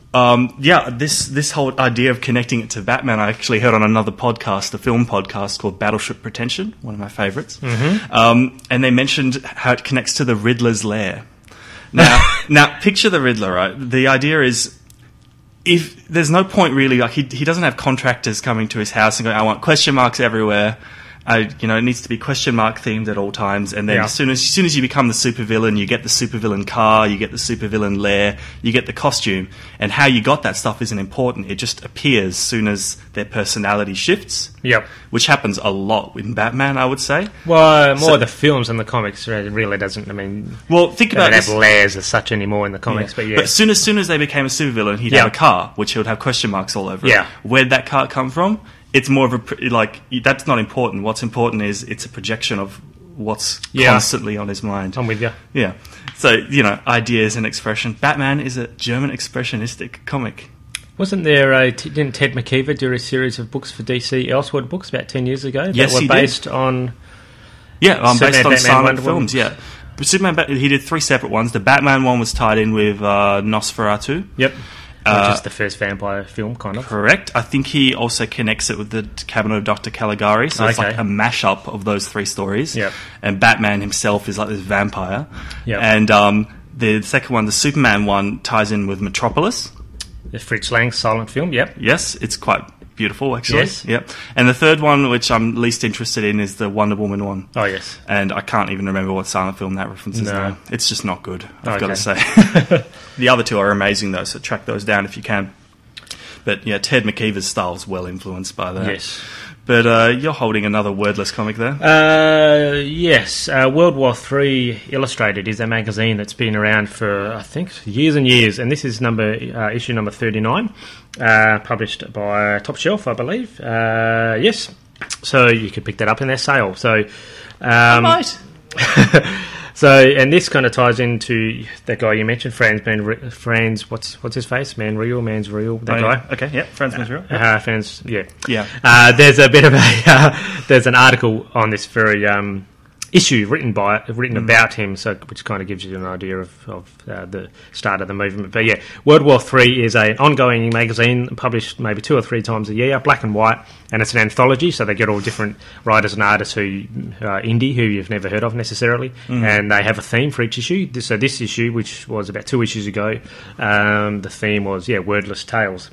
This whole idea of connecting it to Batman, I actually heard on another podcast, a film podcast called Battleship Pretension, one of my favourites. And they mentioned how it connects to the Riddler's lair. Now, picture the Riddler, right? The idea is, if there's no point really, like he doesn't have contractors coming to his house and going, I want question marks everywhere. It needs to be question mark themed at all times. And then as soon as you become the supervillain, you get the supervillain car, you get the supervillain lair, you get the costume. And how you got that stuff isn't important. It just appears as soon as their personality shifts. Yep. Which happens a lot in Batman, I would say. Well, more the films and the comics really doesn't. I mean, think about they this. don't have lairs as such anymore in the comics, but as soon as they became a supervillain, he'd have a car, which would have question marks all over it. Where'd that car come from? It's more of that's not important. What's important is it's a projection of what's constantly on his mind. I'm with you. Yeah. So, ideas and expression. Batman is a German expressionistic comic. Wasn't there didn't Ted McKeever do a series of books for DC Elseworld books about 10 years ago that were based on... Yeah, based on silent Wonder films, Woman? Superman, he did 3 separate ones. The Batman one was tied in with Nosferatu. Yep. Which is the first vampire film, kind of. Correct. I think he also connects it with the Cabinet of Dr. Caligari, so it's like a mashup of those 3 stories. Yep. And Batman himself is like this vampire. Yep. And the second one, the Superman one, ties in with Metropolis. The Fritz Lang silent film, yep. Yes, it's quite beautiful, actually. Yes. Yep. And the third one, which I'm least interested in, is the Wonder Woman one. Oh, yes. And I can't even remember what silent film that references now. It's just not good, I've got to say. The other 2 are amazing, though, so track those down if you can. But, Ted McKeever's style is well influenced by that. Yes. But you're holding another wordless comic there? Yes. World War III Illustrated is a magazine that's been around for, I think, years and years. And this is issue number 39, published by Top Shelf, I believe. Yes. So you could pick that up in their sale. So, I might. So, and this kind of ties into that guy you mentioned, Franz, what's his face? Man's Real, that guy. Yeah. Okay, yeah, Franz Man's Real. Franz, yeah. Yeah. There's a bit of there's an article on this very issue written about him, which kind of gives you an idea of the start of the movement. But World War III is an ongoing magazine published maybe 2 or 3 times a year, black and white, and it's an anthology, so they get all different writers and artists who indie, who you've never heard of necessarily, and they have a theme for each issue. So this issue, which was about 2 issues ago, the theme was wordless tales.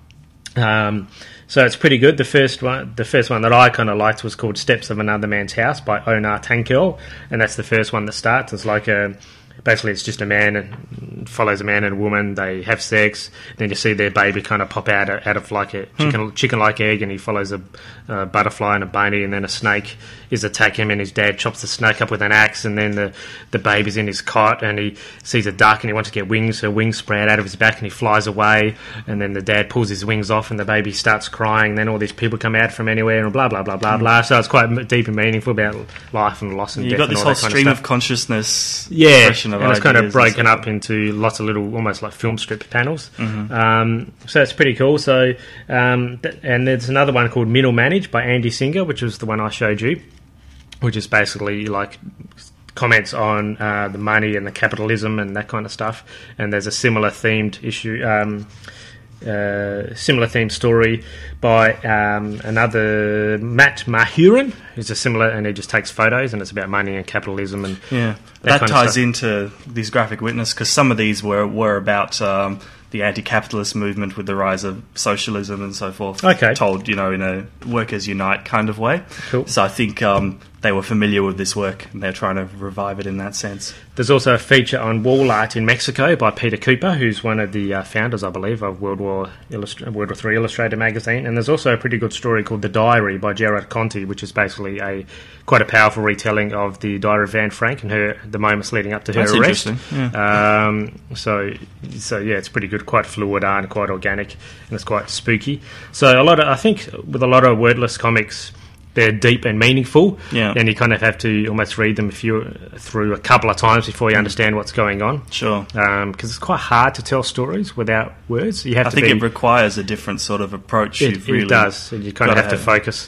So it's pretty good. The first one that I kind of liked was called Steps of Another Man's House by Onar Tankel, and that's the first one that starts. It's like basically it's just a man and follows a man and a woman. They have sex. Then you see their baby kind of pop out of like a chicken-like egg, and he follows a butterfly and a bunny, and then a snake is attack him, and his dad chops the snake up with an axe, and then the baby's in his cot, and he sees a duck, and he wants to get wings, so wings sprout out of his back, and he flies away, and then the dad pulls his wings off, and the baby starts crying, and then all these people come out from anywhere, and blah, blah, blah, blah, blah. So it's quite deep and meaningful about life and loss and death. You've got this whole stream of consciousness. And it's kind of broken up into lots of little, almost like film strip panels. So it's pretty cool. So, and there's another one called Middle Manage by Andy Singer, which was the one I showed you, which is basically like comments on the money and the capitalism and that kind of stuff. And there's a similar themed issue, similar themed story by another Matt Mahurin, who's a similar, and he just takes photos, and it's about money and capitalism and that ties into these Graphic Witness, because some of these were about the anti-capitalist movement with the rise of socialism and so forth. Okay. Told, in a workers unite kind of way. Cool. So I think they were familiar with this work and they're trying to revive it in that sense. There's also a feature on wall art in Mexico by Peter Cooper, who's one of the founders, I believe, of World War III Illustrated magazine. And there's also a pretty good story called The Diary by Gerard Conti, which is basically quite a powerful retelling of the Diary of Anne Frank and the moments leading up to her That's arrest. interesting. Yeah. So yeah, it's pretty good, quite fluid art and quite organic, and it's quite spooky. So I think with a lot of wordless comics, they're deep and meaningful, and you kind of have to almost read them through a couple of times before you understand what's going on. Sure. Because it's quite hard to tell stories without words. I think it requires a different sort of approach. It does. And you kind of have to focus.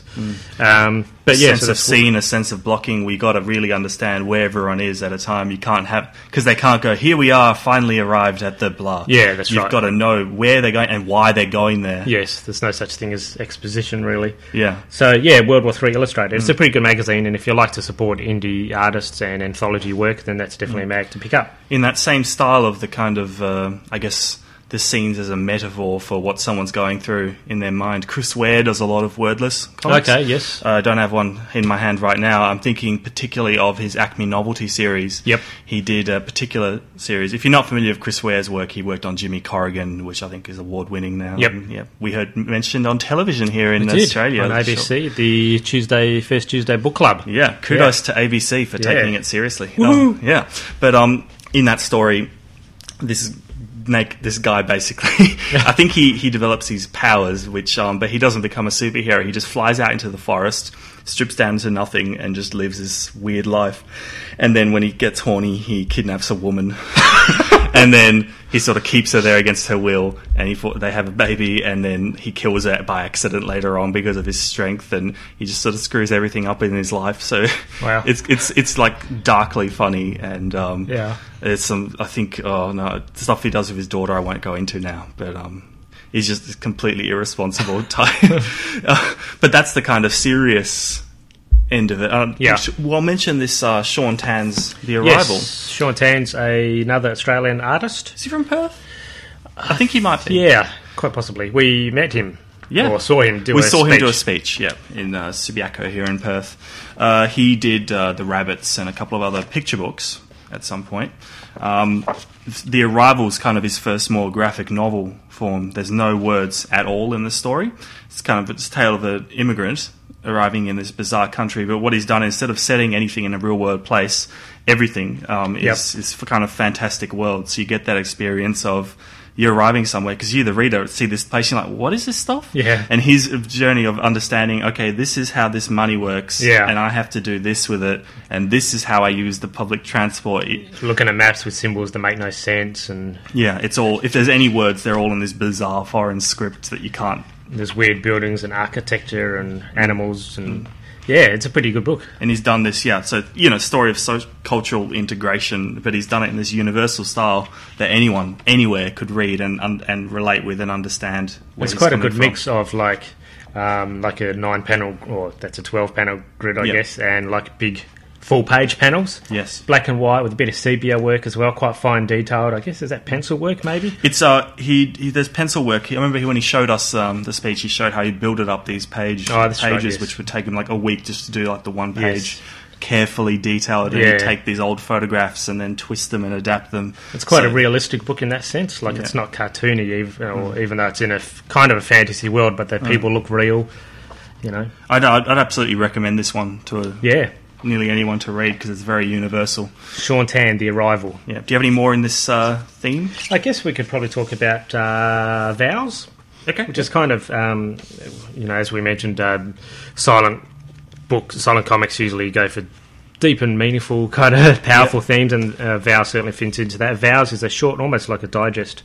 But yeah, sense of scene, a sense of blocking. We got to really understand where everyone is at a time. You can't because they can't go, here we are, finally arrived at the blah. Yeah, that's right. You've got to know where they're going and why they're going there. Yes, there's no such thing as exposition, really. Yeah. So yeah, World War III Illustrated. It's a pretty good magazine, and if you like to support indie artists and anthology work, then that's definitely a mag to pick up. In that same style of the kind of, I guess, the scenes as a metaphor for what someone's going through in their mind. Chris Ware does a lot of wordless comics. Okay, yes. I don't have one in my hand right now. I'm thinking particularly of his Acme Novelty series. Yep. He did a particular series. If you're not familiar with Chris Ware's work, he worked on Jimmy Corrigan, which I think is award-winning now. Yep. And, we heard mentioned on television here in Australia. On ABC, the First Tuesday Book Club. Yeah, kudos to ABC for taking it seriously. Woohoo! But in that story, this guy basically, I think he develops these powers, which but he doesn't become a superhero. He just flies out into the forest, strips down to nothing, and just lives this weird life. And then when he gets horny, he kidnaps a woman, and then he sort of keeps her there against her will, and they have a baby, and then he kills her by accident later on because of his strength, and he just sort of screws everything up in his life. So wow. it's like darkly funny, and there's some, I think, stuff he does with his daughter I won't go into now, but he's just a completely irresponsible type. But that's the kind of serious end of it. I'll mention this Sean Tan's The Arrival. Yes, Sean Tan's another Australian artist. Is he from Perth? I think he might be. Yeah, quite possibly. We met him. Yeah. Or saw him do a speech. We saw him do a speech, in Subiaco here in Perth. He did The Rabbits and a couple of other picture books at some point. The Arrival's kind of his first more graphic novel form. There's no words at all in the story. It's kind of a tale of an immigrant arriving in this bizarre country, but what he's done, instead of setting anything in a real world place, everything is for kind of fantastic world. So you get that experience of you're arriving somewhere, because you, the reader, see this place, you're like, what is this stuff? Yeah. And his journey of understanding, okay, this is how this money works, and I have to do this with it, and this is how I use the public transport. Looking at maps with symbols that make no sense. And it's all, if there's any words, they're all in this bizarre foreign script that you can't. There's weird buildings and architecture and animals and... Yeah, it's a pretty good book. And he's done this, so, story of cultural integration, but he's done it in this universal style that anyone, anywhere could read and relate with and understand. It's quite a good mix of, like a 9-panel, or that's a 12-panel grid, I guess, and, like, big full-page panels. Yes. Black and white with a bit of sepia work as well, quite fine detailed. I guess, is that pencil work, maybe? It's there's pencil work. I remember when he showed us the speech, he showed how he built up these pages, which would take him like a week just to do like the one page, carefully detailed, and he'd take these old photographs and then twist them and adapt them. It's quite a realistic book in that sense. Like, it's not cartoony, even though it's in a kind of a fantasy world, but the people look real, I'd absolutely recommend this one to nearly anyone to read, because it's very universal. Sean Tan, The Arrival. Yeah. Do you have any more in this theme? I guess we could probably talk about Vows. Okay. Which is kind of, as we mentioned, silent comics usually go for deep and meaningful, kind of powerful themes, and Vows certainly fits into that. Vows is a short, almost like a digest.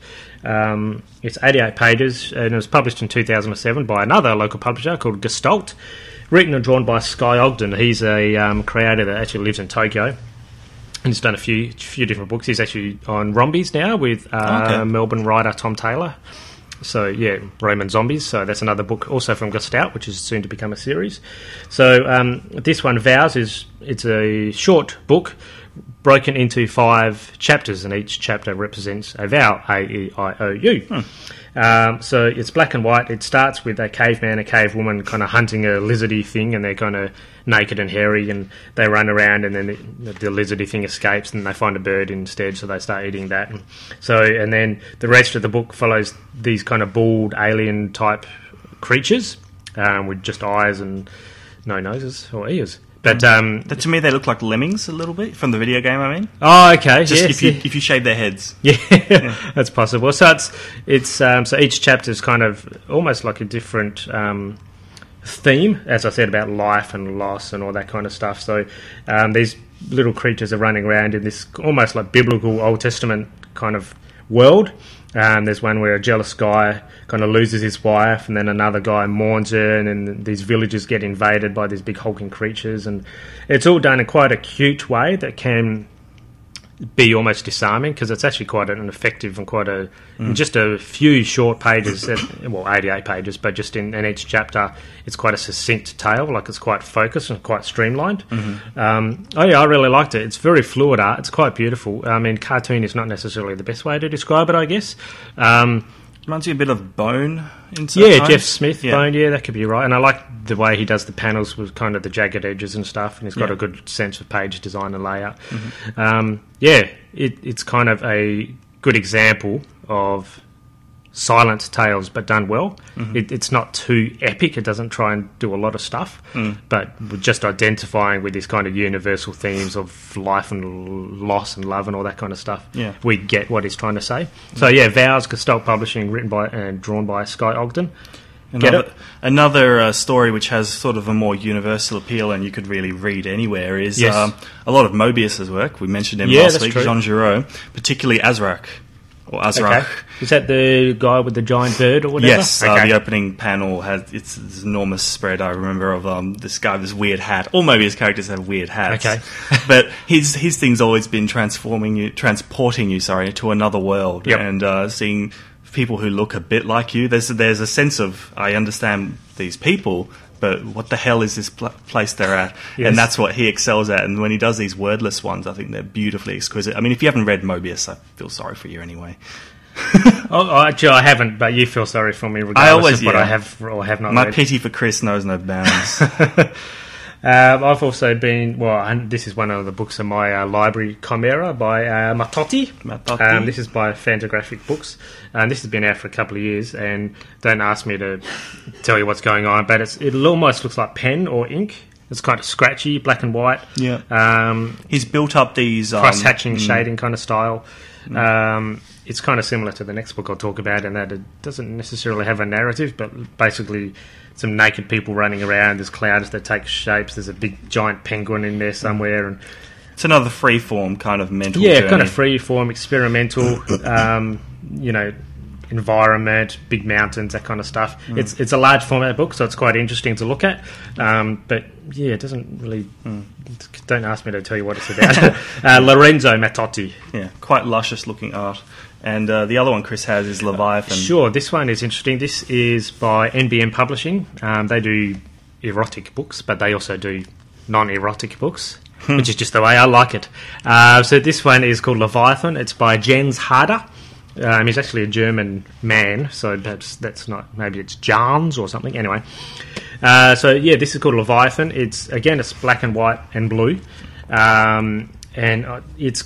It's 88 pages, and it was published in 2007 by another local publisher called Gestalt. Written and drawn by Sky Ogden. He's a creator that actually lives in Tokyo, and he's done a few different books. He's actually on Rombies now with Melbourne writer Tom Taylor. So, Roman Zombies. So that's another book also from Gestalt, which is soon to become a series. So this one, Vows, it's a short book broken into 5 chapters, and each chapter represents a vowel, A, E, I, O, U. So it's black and white. It starts with a caveman, a cavewoman kind of hunting a lizardy thing, and they're kind of naked and hairy, and they run around, and then the lizardy thing escapes, and they find a bird instead, so they start eating that. And then the rest of the book follows these kind of bald alien type creatures with just eyes and no noses or ears. But to me, they look like lemmings a little bit from the video game. I mean, oh, okay, just yes, if you shave their heads, yeah, that's possible. So it's so each chapter is kind of almost like a different theme, as I said, about life and loss and all that kind of stuff. So these little creatures are running around in this almost like biblical Old Testament kind of world. There's one where a jealous guy kind of loses his wife, and then another guy mourns her, and then these villages get invaded by these big hulking creatures, and it's all done in quite a cute way that can be almost disarming, because it's actually quite an effective and quite in just a few short pages, 88 pages, but just in each chapter it's quite a succinct tale, like it's quite focused and quite streamlined. I really liked it. It's very fluid art. It's quite beautiful. I mean, cartoon is not necessarily the best way to describe it, I guess. Reminds you a bit of Bone in some Yeah, times. Jeff Smith, yeah. Bone, yeah, that could be right. And I like the way he does the panels with kind of the jagged edges and stuff, and he's got a good sense of page design and layout. It's kind of a good example of silent tales, but done well. It's not too epic. It doesn't try and do a lot of stuff, but just identifying with these kind of universal themes of life and loss and love and all that kind of stuff. Yeah. We get what he's trying to say. So yeah, Vows, Gestalt Publishing, written by and drawn by Sky Ogden. Another story which has sort of a more universal appeal and you could really read anywhere is Yes. a lot of Mobius's work. We mentioned him Yeah, last that's week, true. Jean Giraud, particularly Azrak. Or Azrak. Okay. Is that the guy with the giant bird or whatever? Yes, Okay. the opening panel has it's this enormous spread. I remember of this guy with this weird hat. All Mobius characters have weird hats. Okay. But his thing's always been transporting you to another world, Yep. and seeing people who look a bit like you. There's a sense of, I understand these people, but what the hell is this place they're at? Yes. And that's what he excels at. And when he does these wordless ones, I think they're beautifully exquisite. I mean, if you haven't read Mobius, I feel sorry for you anyway. Actually, I haven't, but you feel sorry for me regardless of what I have or have not My read. pity for Chris knows no bounds. I've also been, this is one of the books in my library, Chimera by Matotti. This is by Fantagraphic Books, and this has been out for a couple of years, and don't ask me to tell you what's going on, but it almost looks like pen or ink. It's kind of scratchy, black and white. Yeah. He's built up these... cross-hatching shading kind of style. It's kind of similar to the next book I'll talk about in that it doesn't necessarily have a narrative, but basically some naked people running around. There's clouds that take shapes. There's a big giant penguin in there somewhere, and it's another free-form kind of mental journey. kind of free-form, experimental, environment, big mountains, that kind of stuff. It's a large format book, so it's quite interesting to look at. But yeah, it doesn't really... Don't ask me to tell you what it's about. Lorenzo Matotti. Yeah, quite luscious-looking art. And the other one Chris has is Leviathan. Sure, this one is interesting. This is by NBM Publishing. They do erotic books, but they also do non-erotic books, which is just the way I like it. So this one is called Leviathan. It's by Jens Harder. He's actually a German man, so that's not... Maybe it's Jans or something. Anyway. This is called Leviathan. It's black and white and blue. And it's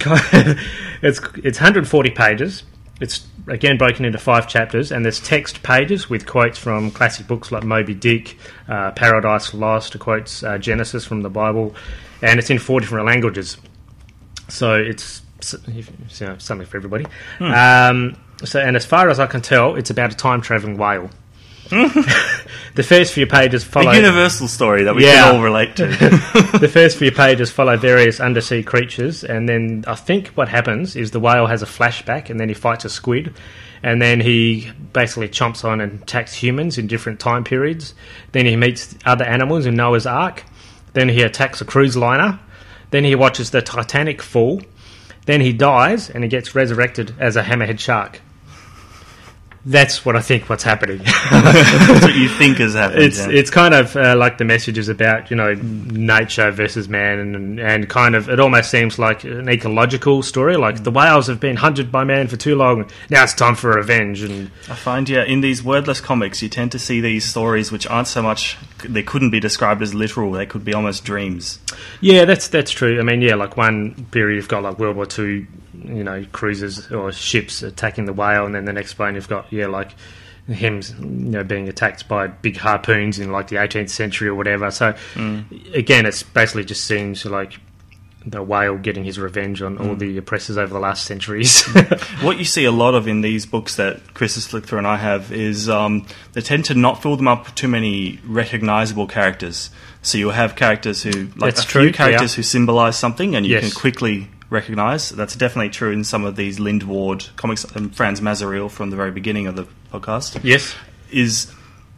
140 pages. It's again broken into 5 chapters, and there's text pages with quotes from classic books like Moby Dick, Paradise Lost, quotes Genesis from the Bible, and it's in 4 different languages. So it's something for everybody. And as far as I can tell, it's about a time travelling whale. The first few pages follow... A universal story that we can all relate to. The first few pages follow various undersea creatures, and then I think what happens is the whale has a flashback, and then he fights a squid, and then he basically chomps on and attacks humans in different time periods. Then he meets other animals in Noah's Ark. Then he attacks a cruise liner. Then he watches the Titanic fall. Then he dies, and he gets resurrected as a hammerhead shark. That's what I think what's happening. That's what you think is happening. It's kind of like the messages about, nature versus man, and kind of, it almost seems like an ecological story, like the whales have been hunted by man for too long, now it's time for revenge. And I find, in these wordless comics, you tend to see these stories which aren't so much, they couldn't be described as literal, they could be almost dreams. Yeah, that's true. I mean, like one period you've got like World War II, cruisers or ships attacking the whale, and then the next one you've got like him being attacked by big harpoons in like the 18th century or whatever. So again, it's basically just seems like the whale getting his revenge on all the oppressors over the last centuries. What you see a lot of in these books that Chris has flicked through and I have is they tend to not fill them up with too many recognisable characters. So you'll have characters who, like few characters who symbolise something and you can quickly recognise. That's definitely true in some of these Lind Ward comics, and Franz Mazaril from the very beginning of the podcast. Yes. Is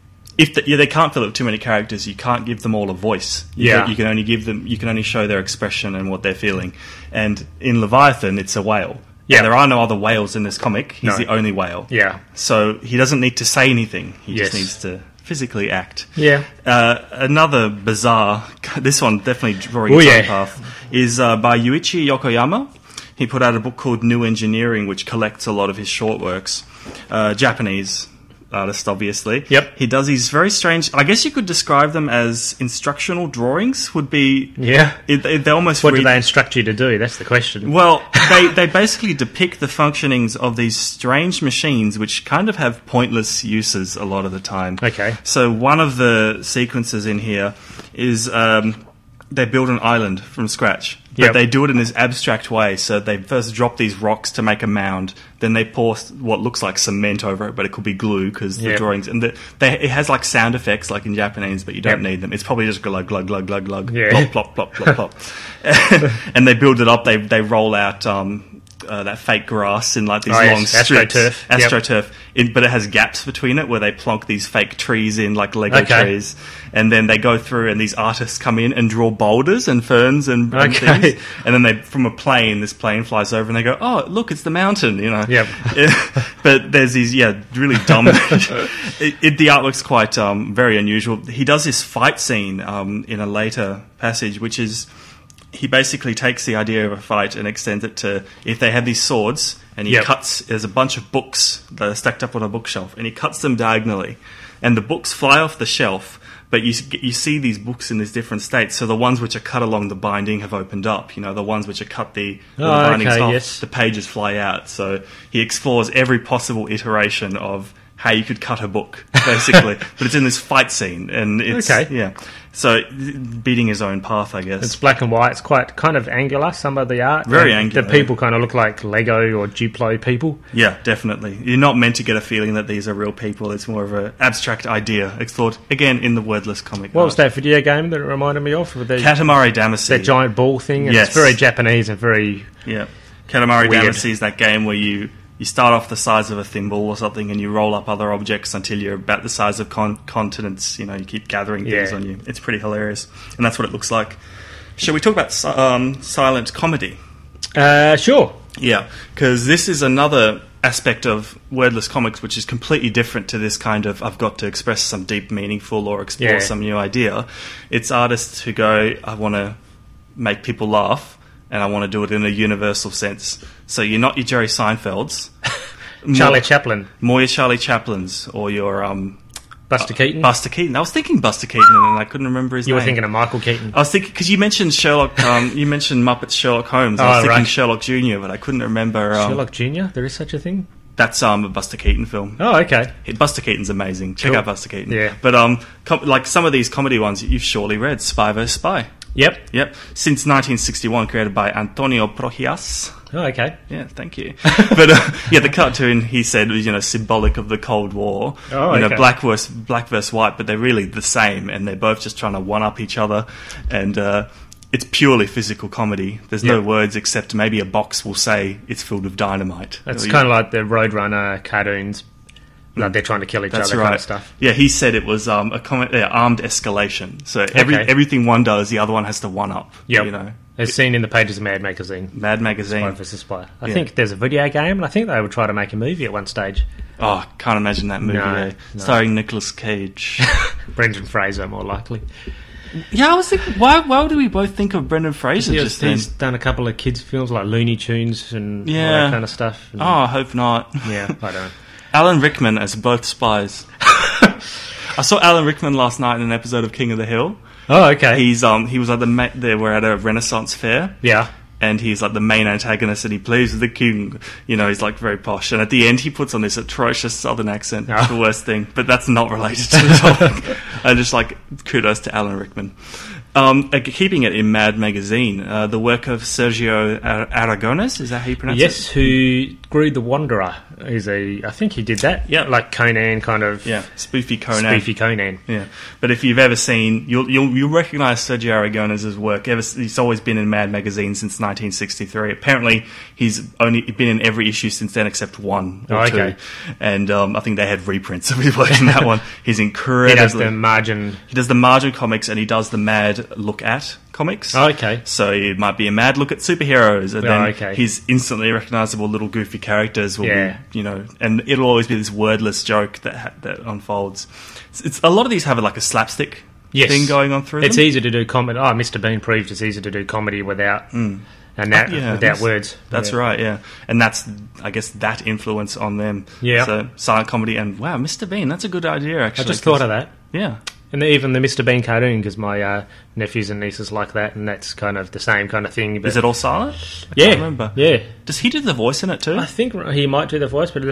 if they can't fill it with too many characters, you can't give them all a voice. You can only show their expression and what they're feeling. And in Leviathan, it's a whale. Yeah. And there are no other whales in this comic. He's the only whale. Yeah. So he doesn't need to say anything. He just needs to physically act. Yeah. Another bizarre, this one definitely drawing its own path, is by Yuichi Yokoyama. He put out a book called New Engineering, which collects a lot of his short works. Japanese artist, obviously. Yep. He does these very strange, I guess you could describe them as instructional drawings, would be... Yeah. They almost... What do they instruct you to do? That's the question. Well, they basically depict the functionings of these strange machines, which kind of have pointless uses a lot of the time. Okay. So one of the sequences in here is... they build an island from scratch, but they do it in this abstract way. So they first drop these rocks to make a mound, then they pour what looks like cement over it, but it could be glue because the drawings... And it has like sound effects like in Japanese, but you don't need them. It's probably just glug, glug, glug, glug, glug, plop, plop, plop, plop, plop. And they build it up, they roll out... that fake grass in like these long strips. AstroTurf. But it has gaps between it where they plonk these fake trees in like Lego trees. And then they go through and these artists come in and draw boulders and ferns and things. And then from a plane, this plane flies over and they go, oh, look, it's the mountain, Yep. But there's these, really dumb... the artwork's quite very unusual. He does this fight scene in a later passage, which is... He basically takes the idea of a fight and extends it to if they have these swords and he cuts, there's a bunch of books that are stacked up on a bookshelf and he cuts them diagonally and the books fly off the shelf, but you see these books in these different states. So the ones which are cut along the binding have opened up, the ones which are cut the bindings off, the pages fly out. So he explores every possible iteration of how you could cut a book, basically. But it's in this fight scene, and it's... So, beating his own path, I guess. It's black and white. It's quite kind of angular, some of the art. Very angular. The people kind of look like Lego or Duplo people. Yeah, definitely. You're not meant to get a feeling that these are real people. It's more of an abstract idea explored, again, in the wordless comic What was that video game that it reminded me of? Katamari Damacy. That giant ball thing. And it's very Japanese and very... Yeah. Katamari Damacy is that game where you start off the size of a thimble or something and you roll up other objects until you're about the size of continents. You keep gathering things on you. It's pretty hilarious. And that's what it looks like. Shall we talk about silent comedy? Sure. Yeah, because this is another aspect of wordless comics which is completely different to this kind of I've got to express some deep, meaningful or explore some new idea. It's artists who go, I want to make people laugh and I want to do it in a universal sense. So you're not your Jerry Seinfelds. Charlie Chaplin. More your Charlie Chaplins or your... Buster Keaton? Buster Keaton. I was thinking Buster Keaton and I couldn't remember his name. You were thinking of Michael Keaton. I was thinking... Because you mentioned Sherlock... you mentioned Muppets Sherlock Holmes. I was thinking Sherlock Jr., but I couldn't remember... Sherlock Jr.? There is such a thing? That's a Buster Keaton film. Oh, okay. Buster Keaton's amazing. Check out Buster Keaton. Yeah. But like some of these comedy ones, you've surely read Spy vs. Spy. Yep. Since 1961, created by Antonio Prohias. Oh, okay. Yeah, thank you. But the cartoon he said was symbolic of the Cold War. Oh, okay. Black versus white, but they're really the same, and they're both just trying to one up each other, and it's purely physical comedy. There's no words except maybe a box will say it's filled with dynamite. It's kind of like the Roadrunner cartoons. No, they're trying to kill each other, kind of stuff. Yeah, he said it was armed escalation. So everything one does, the other one has to one up. Yep. As seen in the pages of Mad Magazine. Mad Magazine. Spy vs. Spy. I think there's a video game, and I think they would try to make a movie at one stage. Oh, can't imagine that movie. No. Starring Nicolas Cage. Brendan Fraser, more likely. Yeah, I was thinking, why do we both think of Brendan Fraser just then? He's done a couple of kids' films like Looney Tunes and all that kind of stuff. And, I hope not. Yeah, I don't know. Alan Rickman as both spies. I saw Alan Rickman last night in an episode of King of the Hill. Oh, okay. He was like they were at a Renaissance fair. Yeah. And he's like the main antagonist, and he plays with the king. You know, he's like very posh. And at the end, he puts on this atrocious southern accent. It's the worst thing. But that's not related to the topic. I just like kudos to Alan Rickman. Keeping it in Mad Magazine, the work of Sergio Aragones, is that how you pronounce it? Yes, who grew The Wanderer. I think he did that. Yeah. Like Conan kind of. Yeah, spoofy Conan. Yeah. But if you've ever seen, you'll recognise Sergio Aragones' work. He's always been in Mad Magazine since 1963. Apparently, he's only been in every issue since then except one or two. And I think they had reprints of his work in that one. He's incredibly... He does the margin... He does the margin comics, and he does the Mad Look At comics. Oh, okay. So it might be a mad look at superheroes, and then his instantly recognisable little goofy characters will be, you know, and it'll always be this wordless joke that unfolds. It's a lot of these have like a slapstick thing going on through them. It's easy to do comedy. Oh, Mr. Bean proved it's easy to do comedy without without words. That's right, yeah. And that's, I guess, that influence on them. Yeah. So silent comedy, and wow, Mr. Bean, that's a good idea, actually. I just thought of that. Yeah. And even the Mr. Bean cartoon, because my nephews and nieces like that, and that's kind of the same kind of thing. But is it all silent? I can't remember. Yeah. Does he do the voice in it too? I think he might do the voice, but...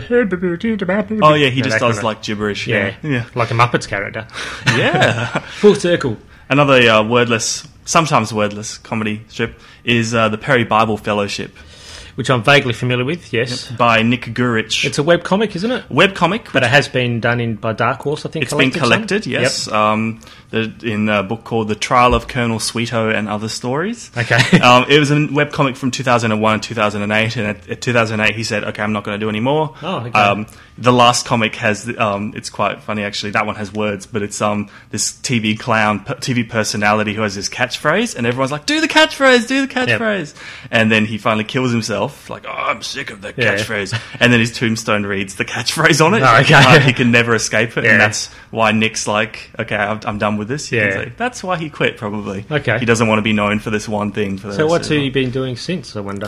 Oh, yeah, he just does, like, gibberish. Yeah. Like a Muppets character. Yeah. Full circle. Another sometimes wordless comedy strip is the Perry Bible Fellowship. Which I'm vaguely familiar with, yes. Yep, by Nick Gurich. It's a webcomic, isn't it? Webcomic. But it has been done by Dark Horse, I think. It's been collected, yes. Yep. In a book called The Trial of Colonel Sweeto and Other Stories. Okay. It was a webcomic from 2001 and 2008, and at 2008 he said, okay, I'm not going to do any more. Oh, okay. The last comic has, it's quite funny actually, that one has words, but it's this TV clown, TV personality who has this catchphrase, and everyone's like, do the catchphrase! Yep. And then he finally kills himself, like, oh, I'm sick of that catchphrase. And then his tombstone reads the catchphrase on it. Oh, okay. He can never escape it, and that's why Nick's like, okay, I'm done with this. You can say. That's why he quit, probably. Okay. He doesn't want to be known for this one thing. So what's he been doing since, I wonder?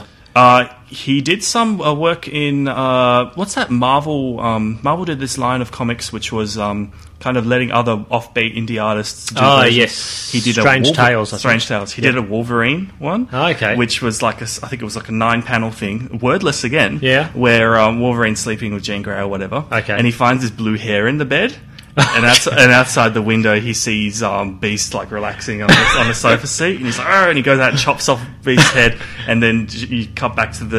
He did some work in what's that Marvel? Marvel did this line of comics which was kind of letting other offbeat indie artists do versions. Yes. He did Strange Tales. He did a Wolverine one. Oh, okay. Which was like I think it was like a 9-panel thing, wordless again. Yeah. Where Wolverine's sleeping with Jean Grey or whatever. Okay. And he finds his blue hair in the bed. And outside the window, he sees Beast like relaxing on the sofa seat, and he's like, "Oh!" And he goes out and chops off Beast's head, and then you cut back to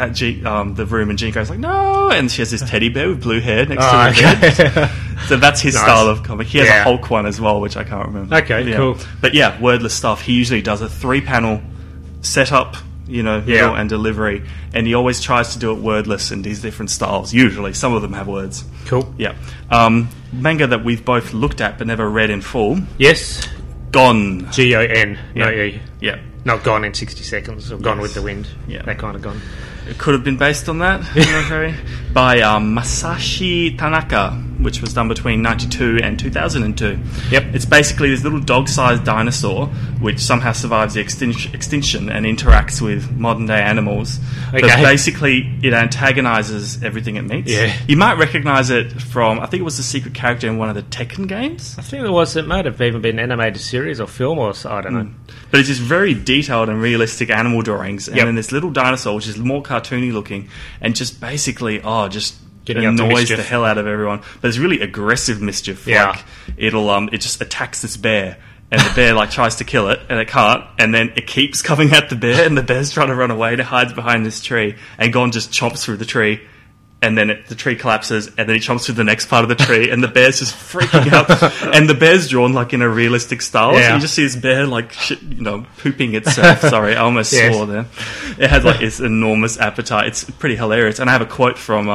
the room, and Jean Grey's like, "No!" And she has this teddy bear with blue hair next to her bed. So that's his style of comic. He has a Hulk one as well, which I can't remember. Okay, cool. But yeah, wordless stuff. He usually does a 3-panel setup, middle and delivery, and he always tries to do it wordless in these different styles. Usually, some of them have words. Cool. Yeah. Manga that we've both looked at but never read in full. Yes. Gone. G-O-N. Yeah. No E. Yeah. Not Gone in 60 Seconds, or Gone with the Wind. Yeah. That kind of Gone. It could have been based on that. By Masashi Tanaka, which was done between 1992 and 2002. Yep. It's basically this little dog-sized dinosaur which somehow survives the extinction and interacts with modern-day animals. Okay. But basically, it antagonizes everything it meets. Yeah. You might recognize it from, I think it was the secret character in one of the Tekken games. I think it might have even been an animated series or film or I don't know. But it's just very detailed and realistic animal drawings. And then this little dinosaur, which is more cartoony looking, and just basically, Getting annoys the hell out of everyone. But it's really aggressive mischief. Yeah. Like, it just attacks this bear, and the bear tries to kill it, and it can't, and then it keeps coming at the bear, and the bear's trying to run away, and it hides behind this tree, and Gon just chomps through the tree, and then the tree collapses, and then he chomps through the next part of the tree, and the bear's just freaking out. And the bear's drawn like in a realistic style, so you just see this bear like pooping itself. Sorry, I almost swore there. It has like its enormous appetite. It's pretty hilarious. And I have a quote from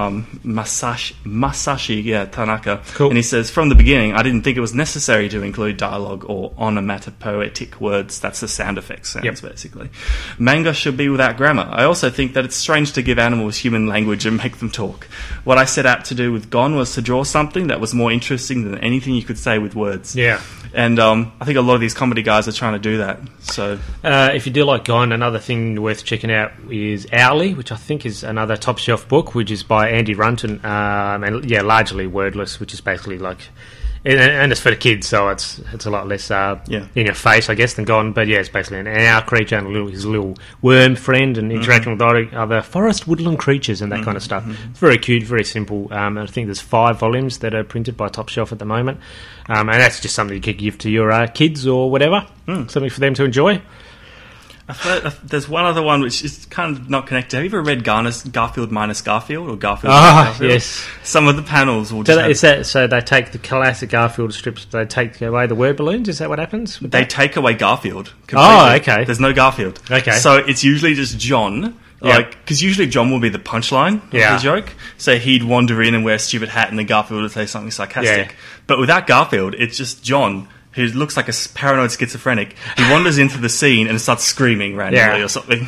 Masashi Tanaka, and he says, "From the beginning, I didn't think it was necessary to include dialogue or onomatopoetic words." That's the sound effects sounds, basically. Manga should be without grammar. I also think that it's strange to give animals human language and make them talk. What I set out to do with Gone was to draw something that was more interesting than anything you could say with words. Yeah. And I think a lot of these comedy guys are trying to do that. So, if you do like Gone, another thing worth checking out is Owly, which I think is another top shelf book, which is by Andy Runton, and largely wordless, which is basically like, and it's for the kids, so it's a lot less in your face, I guess, than Gone. But it's basically an owl creature and his little worm friend, and interacting with other forest woodland creatures and that kind of stuff. It's very cute, very simple. I think there's 5 volumes that are printed by Top Shelf at the moment, and that's just something you could give to your kids or whatever, something for them to enjoy. There's one other one which is kind of not connected. Have you ever read Garfield minus Garfield or Garfield minus Garfield? Yes. Some of the panels will just so they take the classic Garfield strips, they take away the word balloons? Is that what happens? They take away Garfield completely. Oh, okay. There's no Garfield. Okay. So it's usually just John, because usually John will be the punchline of the joke. So he'd wander in and wear a stupid hat and then Garfield would say something sarcastic. Yeah. But without Garfield, it's just John, who looks like a paranoid schizophrenic. He wanders into the scene and starts screaming randomly or something.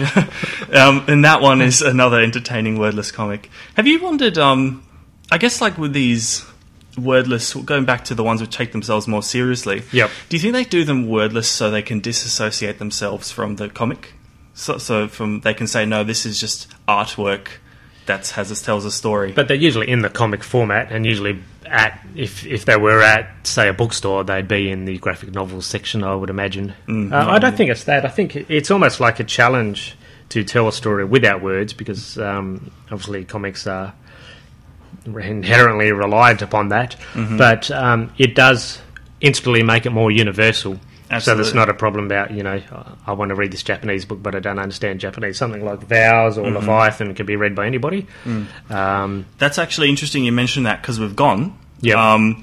And that one is another entertaining wordless comic. Have you wondered, I guess like with these wordless, going back to the ones which take themselves more seriously, do you think they do them wordless so they can disassociate themselves from the comic? So they can say, no, this is just artwork that tells a story. But they're usually in the comic format, and usually if they were at, say, a bookstore, they'd be in the graphic novels section, I would imagine. I don't think it's that. I think it's almost like a challenge to tell a story without words, because obviously comics are inherently reliant upon that. But it does instantly make it more universal. Absolutely. So there's not a problem about, I want to read this Japanese book, but I don't understand Japanese. Something like Vows or Leviathan can be read by anybody. That's actually interesting you mentioned that, because we've gone. No,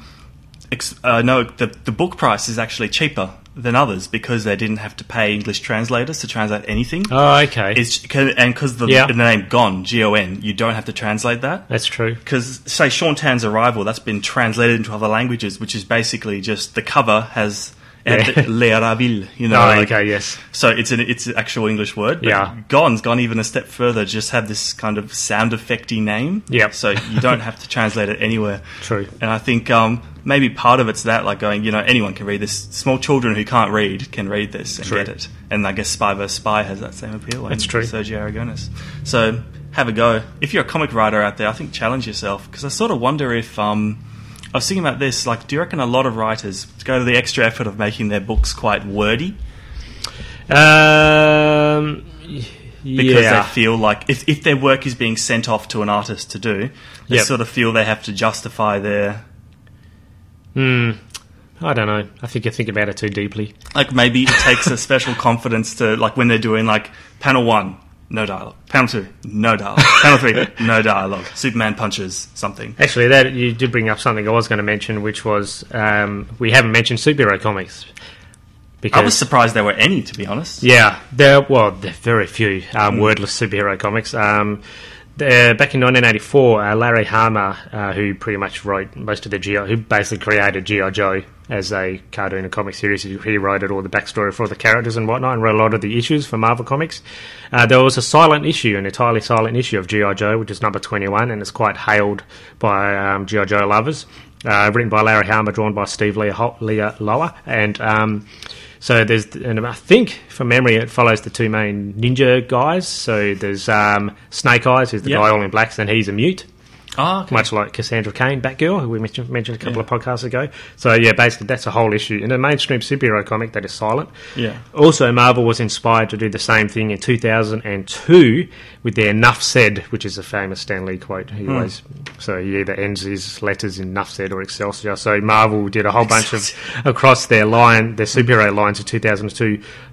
the book price is actually cheaper than others because they didn't have to pay English translators to translate anything. Oh, okay. And because the name Gone, G-O-N, you don't have to translate that. That's true. Because, say, Sean Tan's Arrival, that's been translated into other languages, which is basically just the cover has... L'Araville, yes. So it's an actual English word. But Gone's gone even a step further. Just have this kind of sound effecty name. Yep. So you don't have to translate it anywhere. True. And I think maybe part of it's that, like going, anyone can read this. Small children who can't read can read this and get it. And I guess Spy vs. Spy has that same appeal. That's true. Sergio Aragones. So have a go. If you're a comic writer out there, I think challenge yourself, because I sort of wonder if. I was thinking about this, like, do you reckon a lot of writers go to the extra effort of making their books quite wordy? Because they feel like if their work is being sent off to an artist to do, they sort of feel they have to justify their... I don't know. I think you think about it too deeply. Like, maybe it takes a special confidence to, like, when they're doing, like, panel 1, no dialogue. Panel 2, no dialogue. Panel 3, no dialogue. Superman punches something. Actually, that you did bring up something I was going to mention, which was we haven't mentioned superhero comics. I was surprised there were any, to be honest. Yeah, there are very few wordless superhero comics. Back in 1984, Larry Hama, who pretty much wrote most of the who basically created G.I. Joe as a cartoon and comic series. He wrote all the backstory for the characters and whatnot, and wrote a lot of the issues for Marvel Comics. There was an entirely silent issue of G.I. Joe, which is number 21, and it's quite hailed by G.I. Joe lovers. Written by Larry Hama, drawn by Steve Lower, and... So and I think, from memory, it follows the two main ninja guys. So there's Snake Eyes, who's the guy all in blacks, and he's a mute. Oh, okay. Much like Cassandra Cain, Batgirl, who we mentioned a couple of podcasts ago. So, basically, that's a whole issue. In a mainstream superhero comic, that is silent. Yeah. Also, Marvel was inspired to do the same thing in 2002 with their "Nuff Said," which is a famous Stan Lee quote. He either ends his letters in "Nuff Said" or "Excelsior." So Marvel did a whole bunch of across their superhero lines in 2002.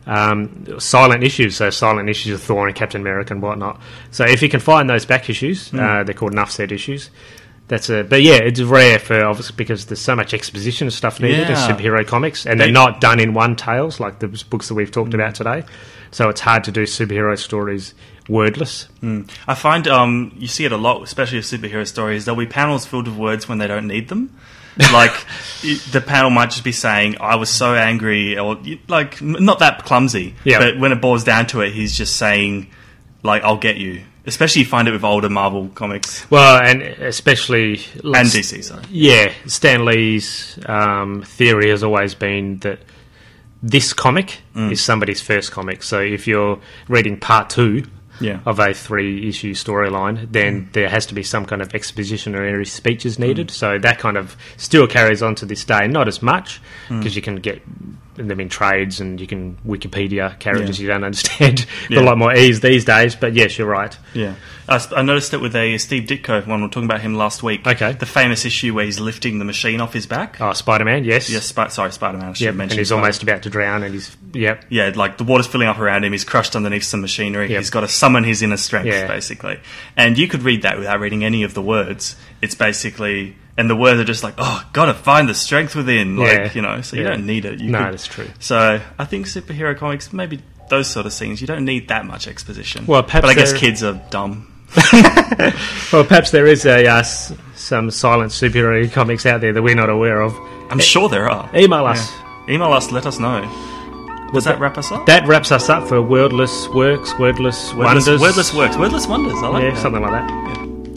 silent issues. So silent issues of Thor and Captain America and whatnot. So if you can find those back issues, they're called enough said issues. But yeah, it's rare for obviously because there's so much exposition and stuff needed in superhero comics, and they're not done in one tales like the books that we've talked about today. So it's hard to do superhero stories wordless. I find you see it a lot, especially with superhero stories. There'll be panels filled with words when they don't need them. Like the panel might just be saying, "I was so angry," or like not that clumsy. Yeah. But when it boils down to it, he's just saying, "Like I'll get you." Especially you find it with older Marvel comics. Well, and especially... And DC, sorry. Yeah, Stan Lee's theory has always been that this comic is somebody's first comic. So if you're reading part 2 of a 3-issue storyline, then there has to be some kind of expositionary speeches needed. So that kind of still carries on to this day. Not as much, because you can get them in trades and you can Wikipedia characters you don't understand with a lot more ease these days. But yes, you're right. Yeah. I noticed it with a Steve Ditko one. We were talking about him last week. Okay. The famous issue where he's lifting the machine off his back. Oh, Spider-Man, yes. Yes, Spider-Man. I should have mentioned. And he's almost about to drown and he's... Yep. Yeah, like the water's filling up around him. He's crushed underneath some machinery. He's got to summon his inner strength, basically. And you could read that without reading any of the words. It's basically... And the words are just like, oh, gotta find the strength within. Like, you know, so you don't need it. That's true. So I think superhero comics, maybe those sort of things, you don't need that much exposition. Well, perhaps but I guess kids are dumb. Well, perhaps there is some silent superhero comics out there that we're not aware of. I'm sure there are. Email us. Yeah. Email us, let us know. Does that wrap us up? That wraps us up for Wordless Works, Wordless Wonders. Wordless Works, Wordless Wonders, I like that. Yeah, something like that. Yeah.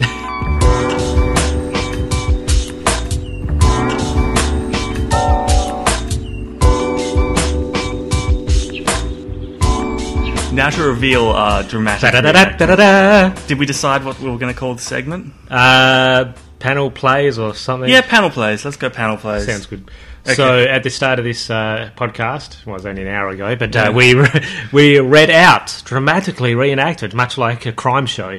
Now to reveal dramatic. Did we decide what we were going to call the segment? Panel plays or something? Yeah, panel plays. Let's go panel plays. Sounds good. Okay. So at the start of this podcast, well, it was only an hour ago, but we read out, dramatically reenacted, much like a crime show,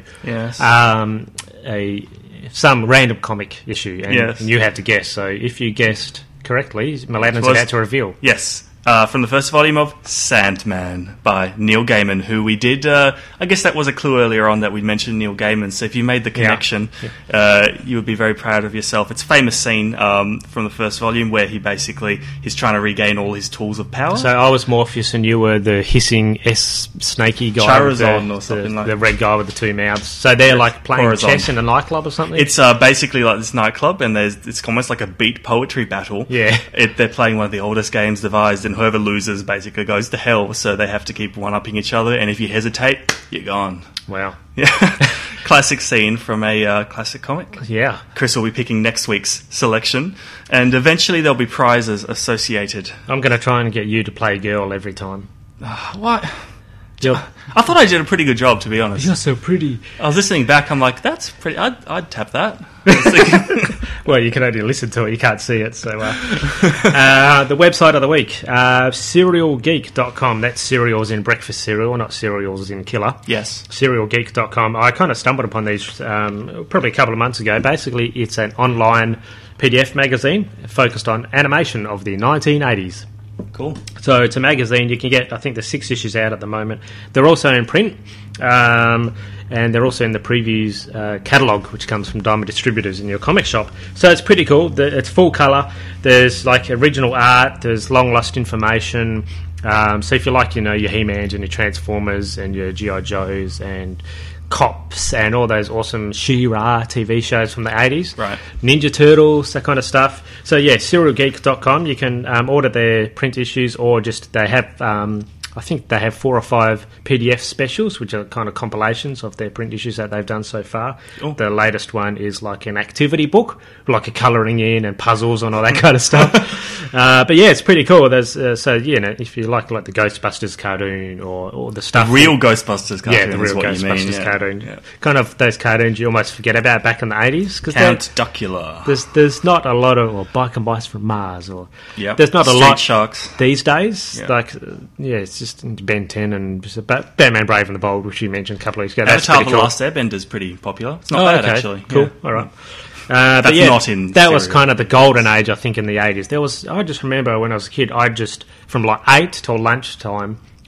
some random comic issue, and you had to guess. So if you guessed correctly, Mladen's about to reveal. Yes. From the first volume of Sandman by Neil Gaiman, who we did... I guess that was a clue earlier on that we mentioned Neil Gaiman, so if you made the connection, you would be very proud of yourself. It's a famous scene from the first volume where he's trying to regain all his tools of power. So I was Morpheus and you were the hissing snaky guy. Charizon or something like that. The red guy with the 2 mouths. So they're like playing Corazon. chess in a nightclub or something? It's basically like this nightclub, and it's almost like a beat poetry battle. Yeah. They're playing one of the oldest games devised, and whoever loses basically goes to hell, so they have to keep one-upping each other, and if you hesitate, you're gone. Wow. Yeah. Classic scene from a classic comic. Yeah. Chris will be picking next week's selection, and eventually there'll be prizes associated. I'm going to try and get you to play girl every time. What? I thought I did a pretty good job, to be honest. You're so pretty. I was listening back, I'm like, that's pretty... I'd tap that. Well, you can only listen to it, you can't see it. So, the website of the week, cerealgeek.com. That's cereals in breakfast cereal, not cereals in killer. Yes. Cerealgeek.com. I kind of stumbled upon these probably a couple of months ago. Basically, it's an online PDF magazine focused on animation of the 1980s. Cool. So it's a magazine. You can get, I think, there's 6 issues out at the moment. They're also in print, and they're also in the previews catalogue, which comes from Diamond Distributors in your comic shop. So it's pretty cool. It's full colour. There's like original art. There's long lost information. So if you like, your He-Mans and your Transformers and your G.I. Joes and Cops and all those awesome She-Ra TV shows from the 80s. Right. Ninja Turtles, that kind of stuff. So, yeah, cerealgeek.com. You can order their print issues, or just they have... I think they have 4 or 5 PDF specials, which are kind of compilations of their print issues that they've done so far. Oh. The latest one is like an activity book, like a colouring in and puzzles and all that kind of stuff. But yeah, it's pretty cool. There's if you like the Ghostbusters cartoon or the stuff, the real Ghostbusters cartoon, the real Ghostbusters cartoon, yeah. Kind of those cartoons you almost forget about back in the 80s. Count Duckula. There's not a lot of Bike and Bites from Mars, or there's not Street a lot Sharks these days. Yeah. It's just Ben 10 and Batman Brave and the Bold, which you mentioned a couple of weeks ago. That's Avatar: pretty The cool. Last Airbender is pretty popular. It's not bad, actually. Cool. Yeah. All right. That's but yeah, not in that was cereal. kind of the golden age, I think, in the 80s. I just remember when I was a kid, from like 8 till lunchtime,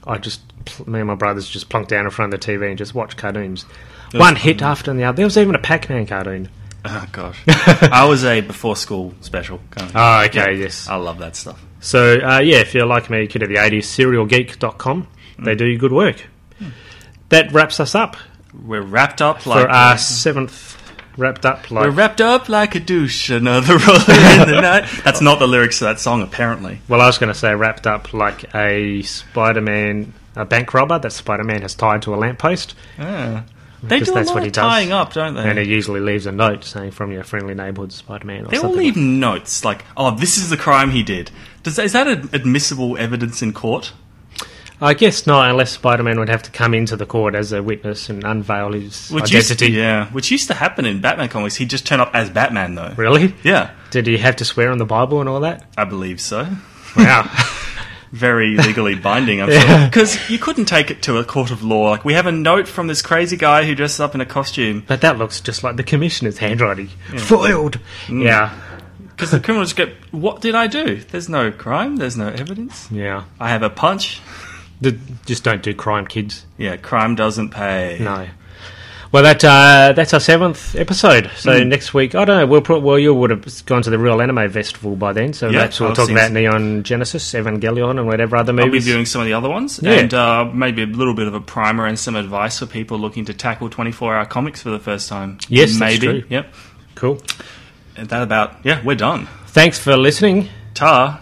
me and my brothers just plunked down in front of the TV and just watched cartoons. One hit after the other. There was even a Pac-Man cartoon. Oh, gosh. I was a before-school special. Oh, okay, yes. I love that stuff. So, if you're like me, kid of the 80s, serialgeek.com, they do good work. That wraps us up. We're wrapped up like... For our 7th... Wrapped up like... We're wrapped up like a douche, another roller in the night. That's not the lyrics to that song, apparently. Well, I was going to say wrapped up like a Spider-Man... A bank robber that Spider-Man has tied to a lamppost. Yeah. They do a lot of tying up, don't they? And he usually leaves a note saying, from your friendly neighbourhood Spider-Man or they something. all leave notes like, oh, this is the crime he did. Is that admissible evidence in court? I guess not, unless Spider-Man would have to come into the court as a witness and unveil his identity. Which used to happen in Batman comics. He'd just turn up as Batman, though. Really? Yeah. Did he have to swear on the Bible and all that? I believe so. Wow. Very legally binding, I'm sure. Because you couldn't take it to a court of law. Like, we have a note from this crazy guy who dresses up in a costume. But that looks just like the commissioner's handwriting. Yeah. Foiled! Yeah. Because the criminals get, what did I do? There's no crime, there's no evidence. Yeah. I have a punch. Just don't do crime, kids. Yeah, crime doesn't pay. No. Well, that's our 7th episode. So next week, I don't know. You would have gone to the Real Anime Festival by then. So we'll talk about Neon Genesis, Evangelion, and whatever other movies. I'll be viewing some of the other ones, and maybe a little bit of a primer and some advice for people looking to tackle 24-hour comics for the first time. Yes, maybe. That's true. Yep. Cool. And we're done. Thanks for listening. Ta.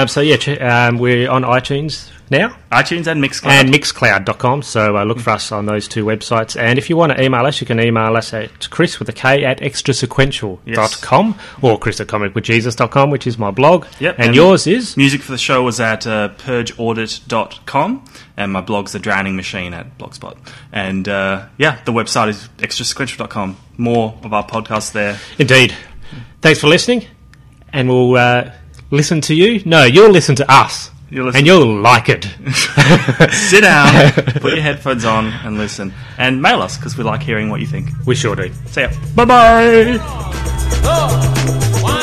We're on iTunes now. iTunes and Mixcloud. And Mixcloud.com, so look for us on those two websites. And if you want to email us, you can email us at Chris with a K at extrasequential.com or Chris at comicwithjesus.com, which is my blog. Yep. And yours is? Music for the show was at purgeaudit.com, and my blog's The Drowning Machine at Blogspot. And the website is extrasequential.com. More of our podcasts there. Indeed. Thanks for listening, and we'll listen to you. No, you'll listen to us. And you'll like it. Sit down, put your headphones on and listen. And mail us, because we like hearing what you think. We sure do. See ya. Bye-bye.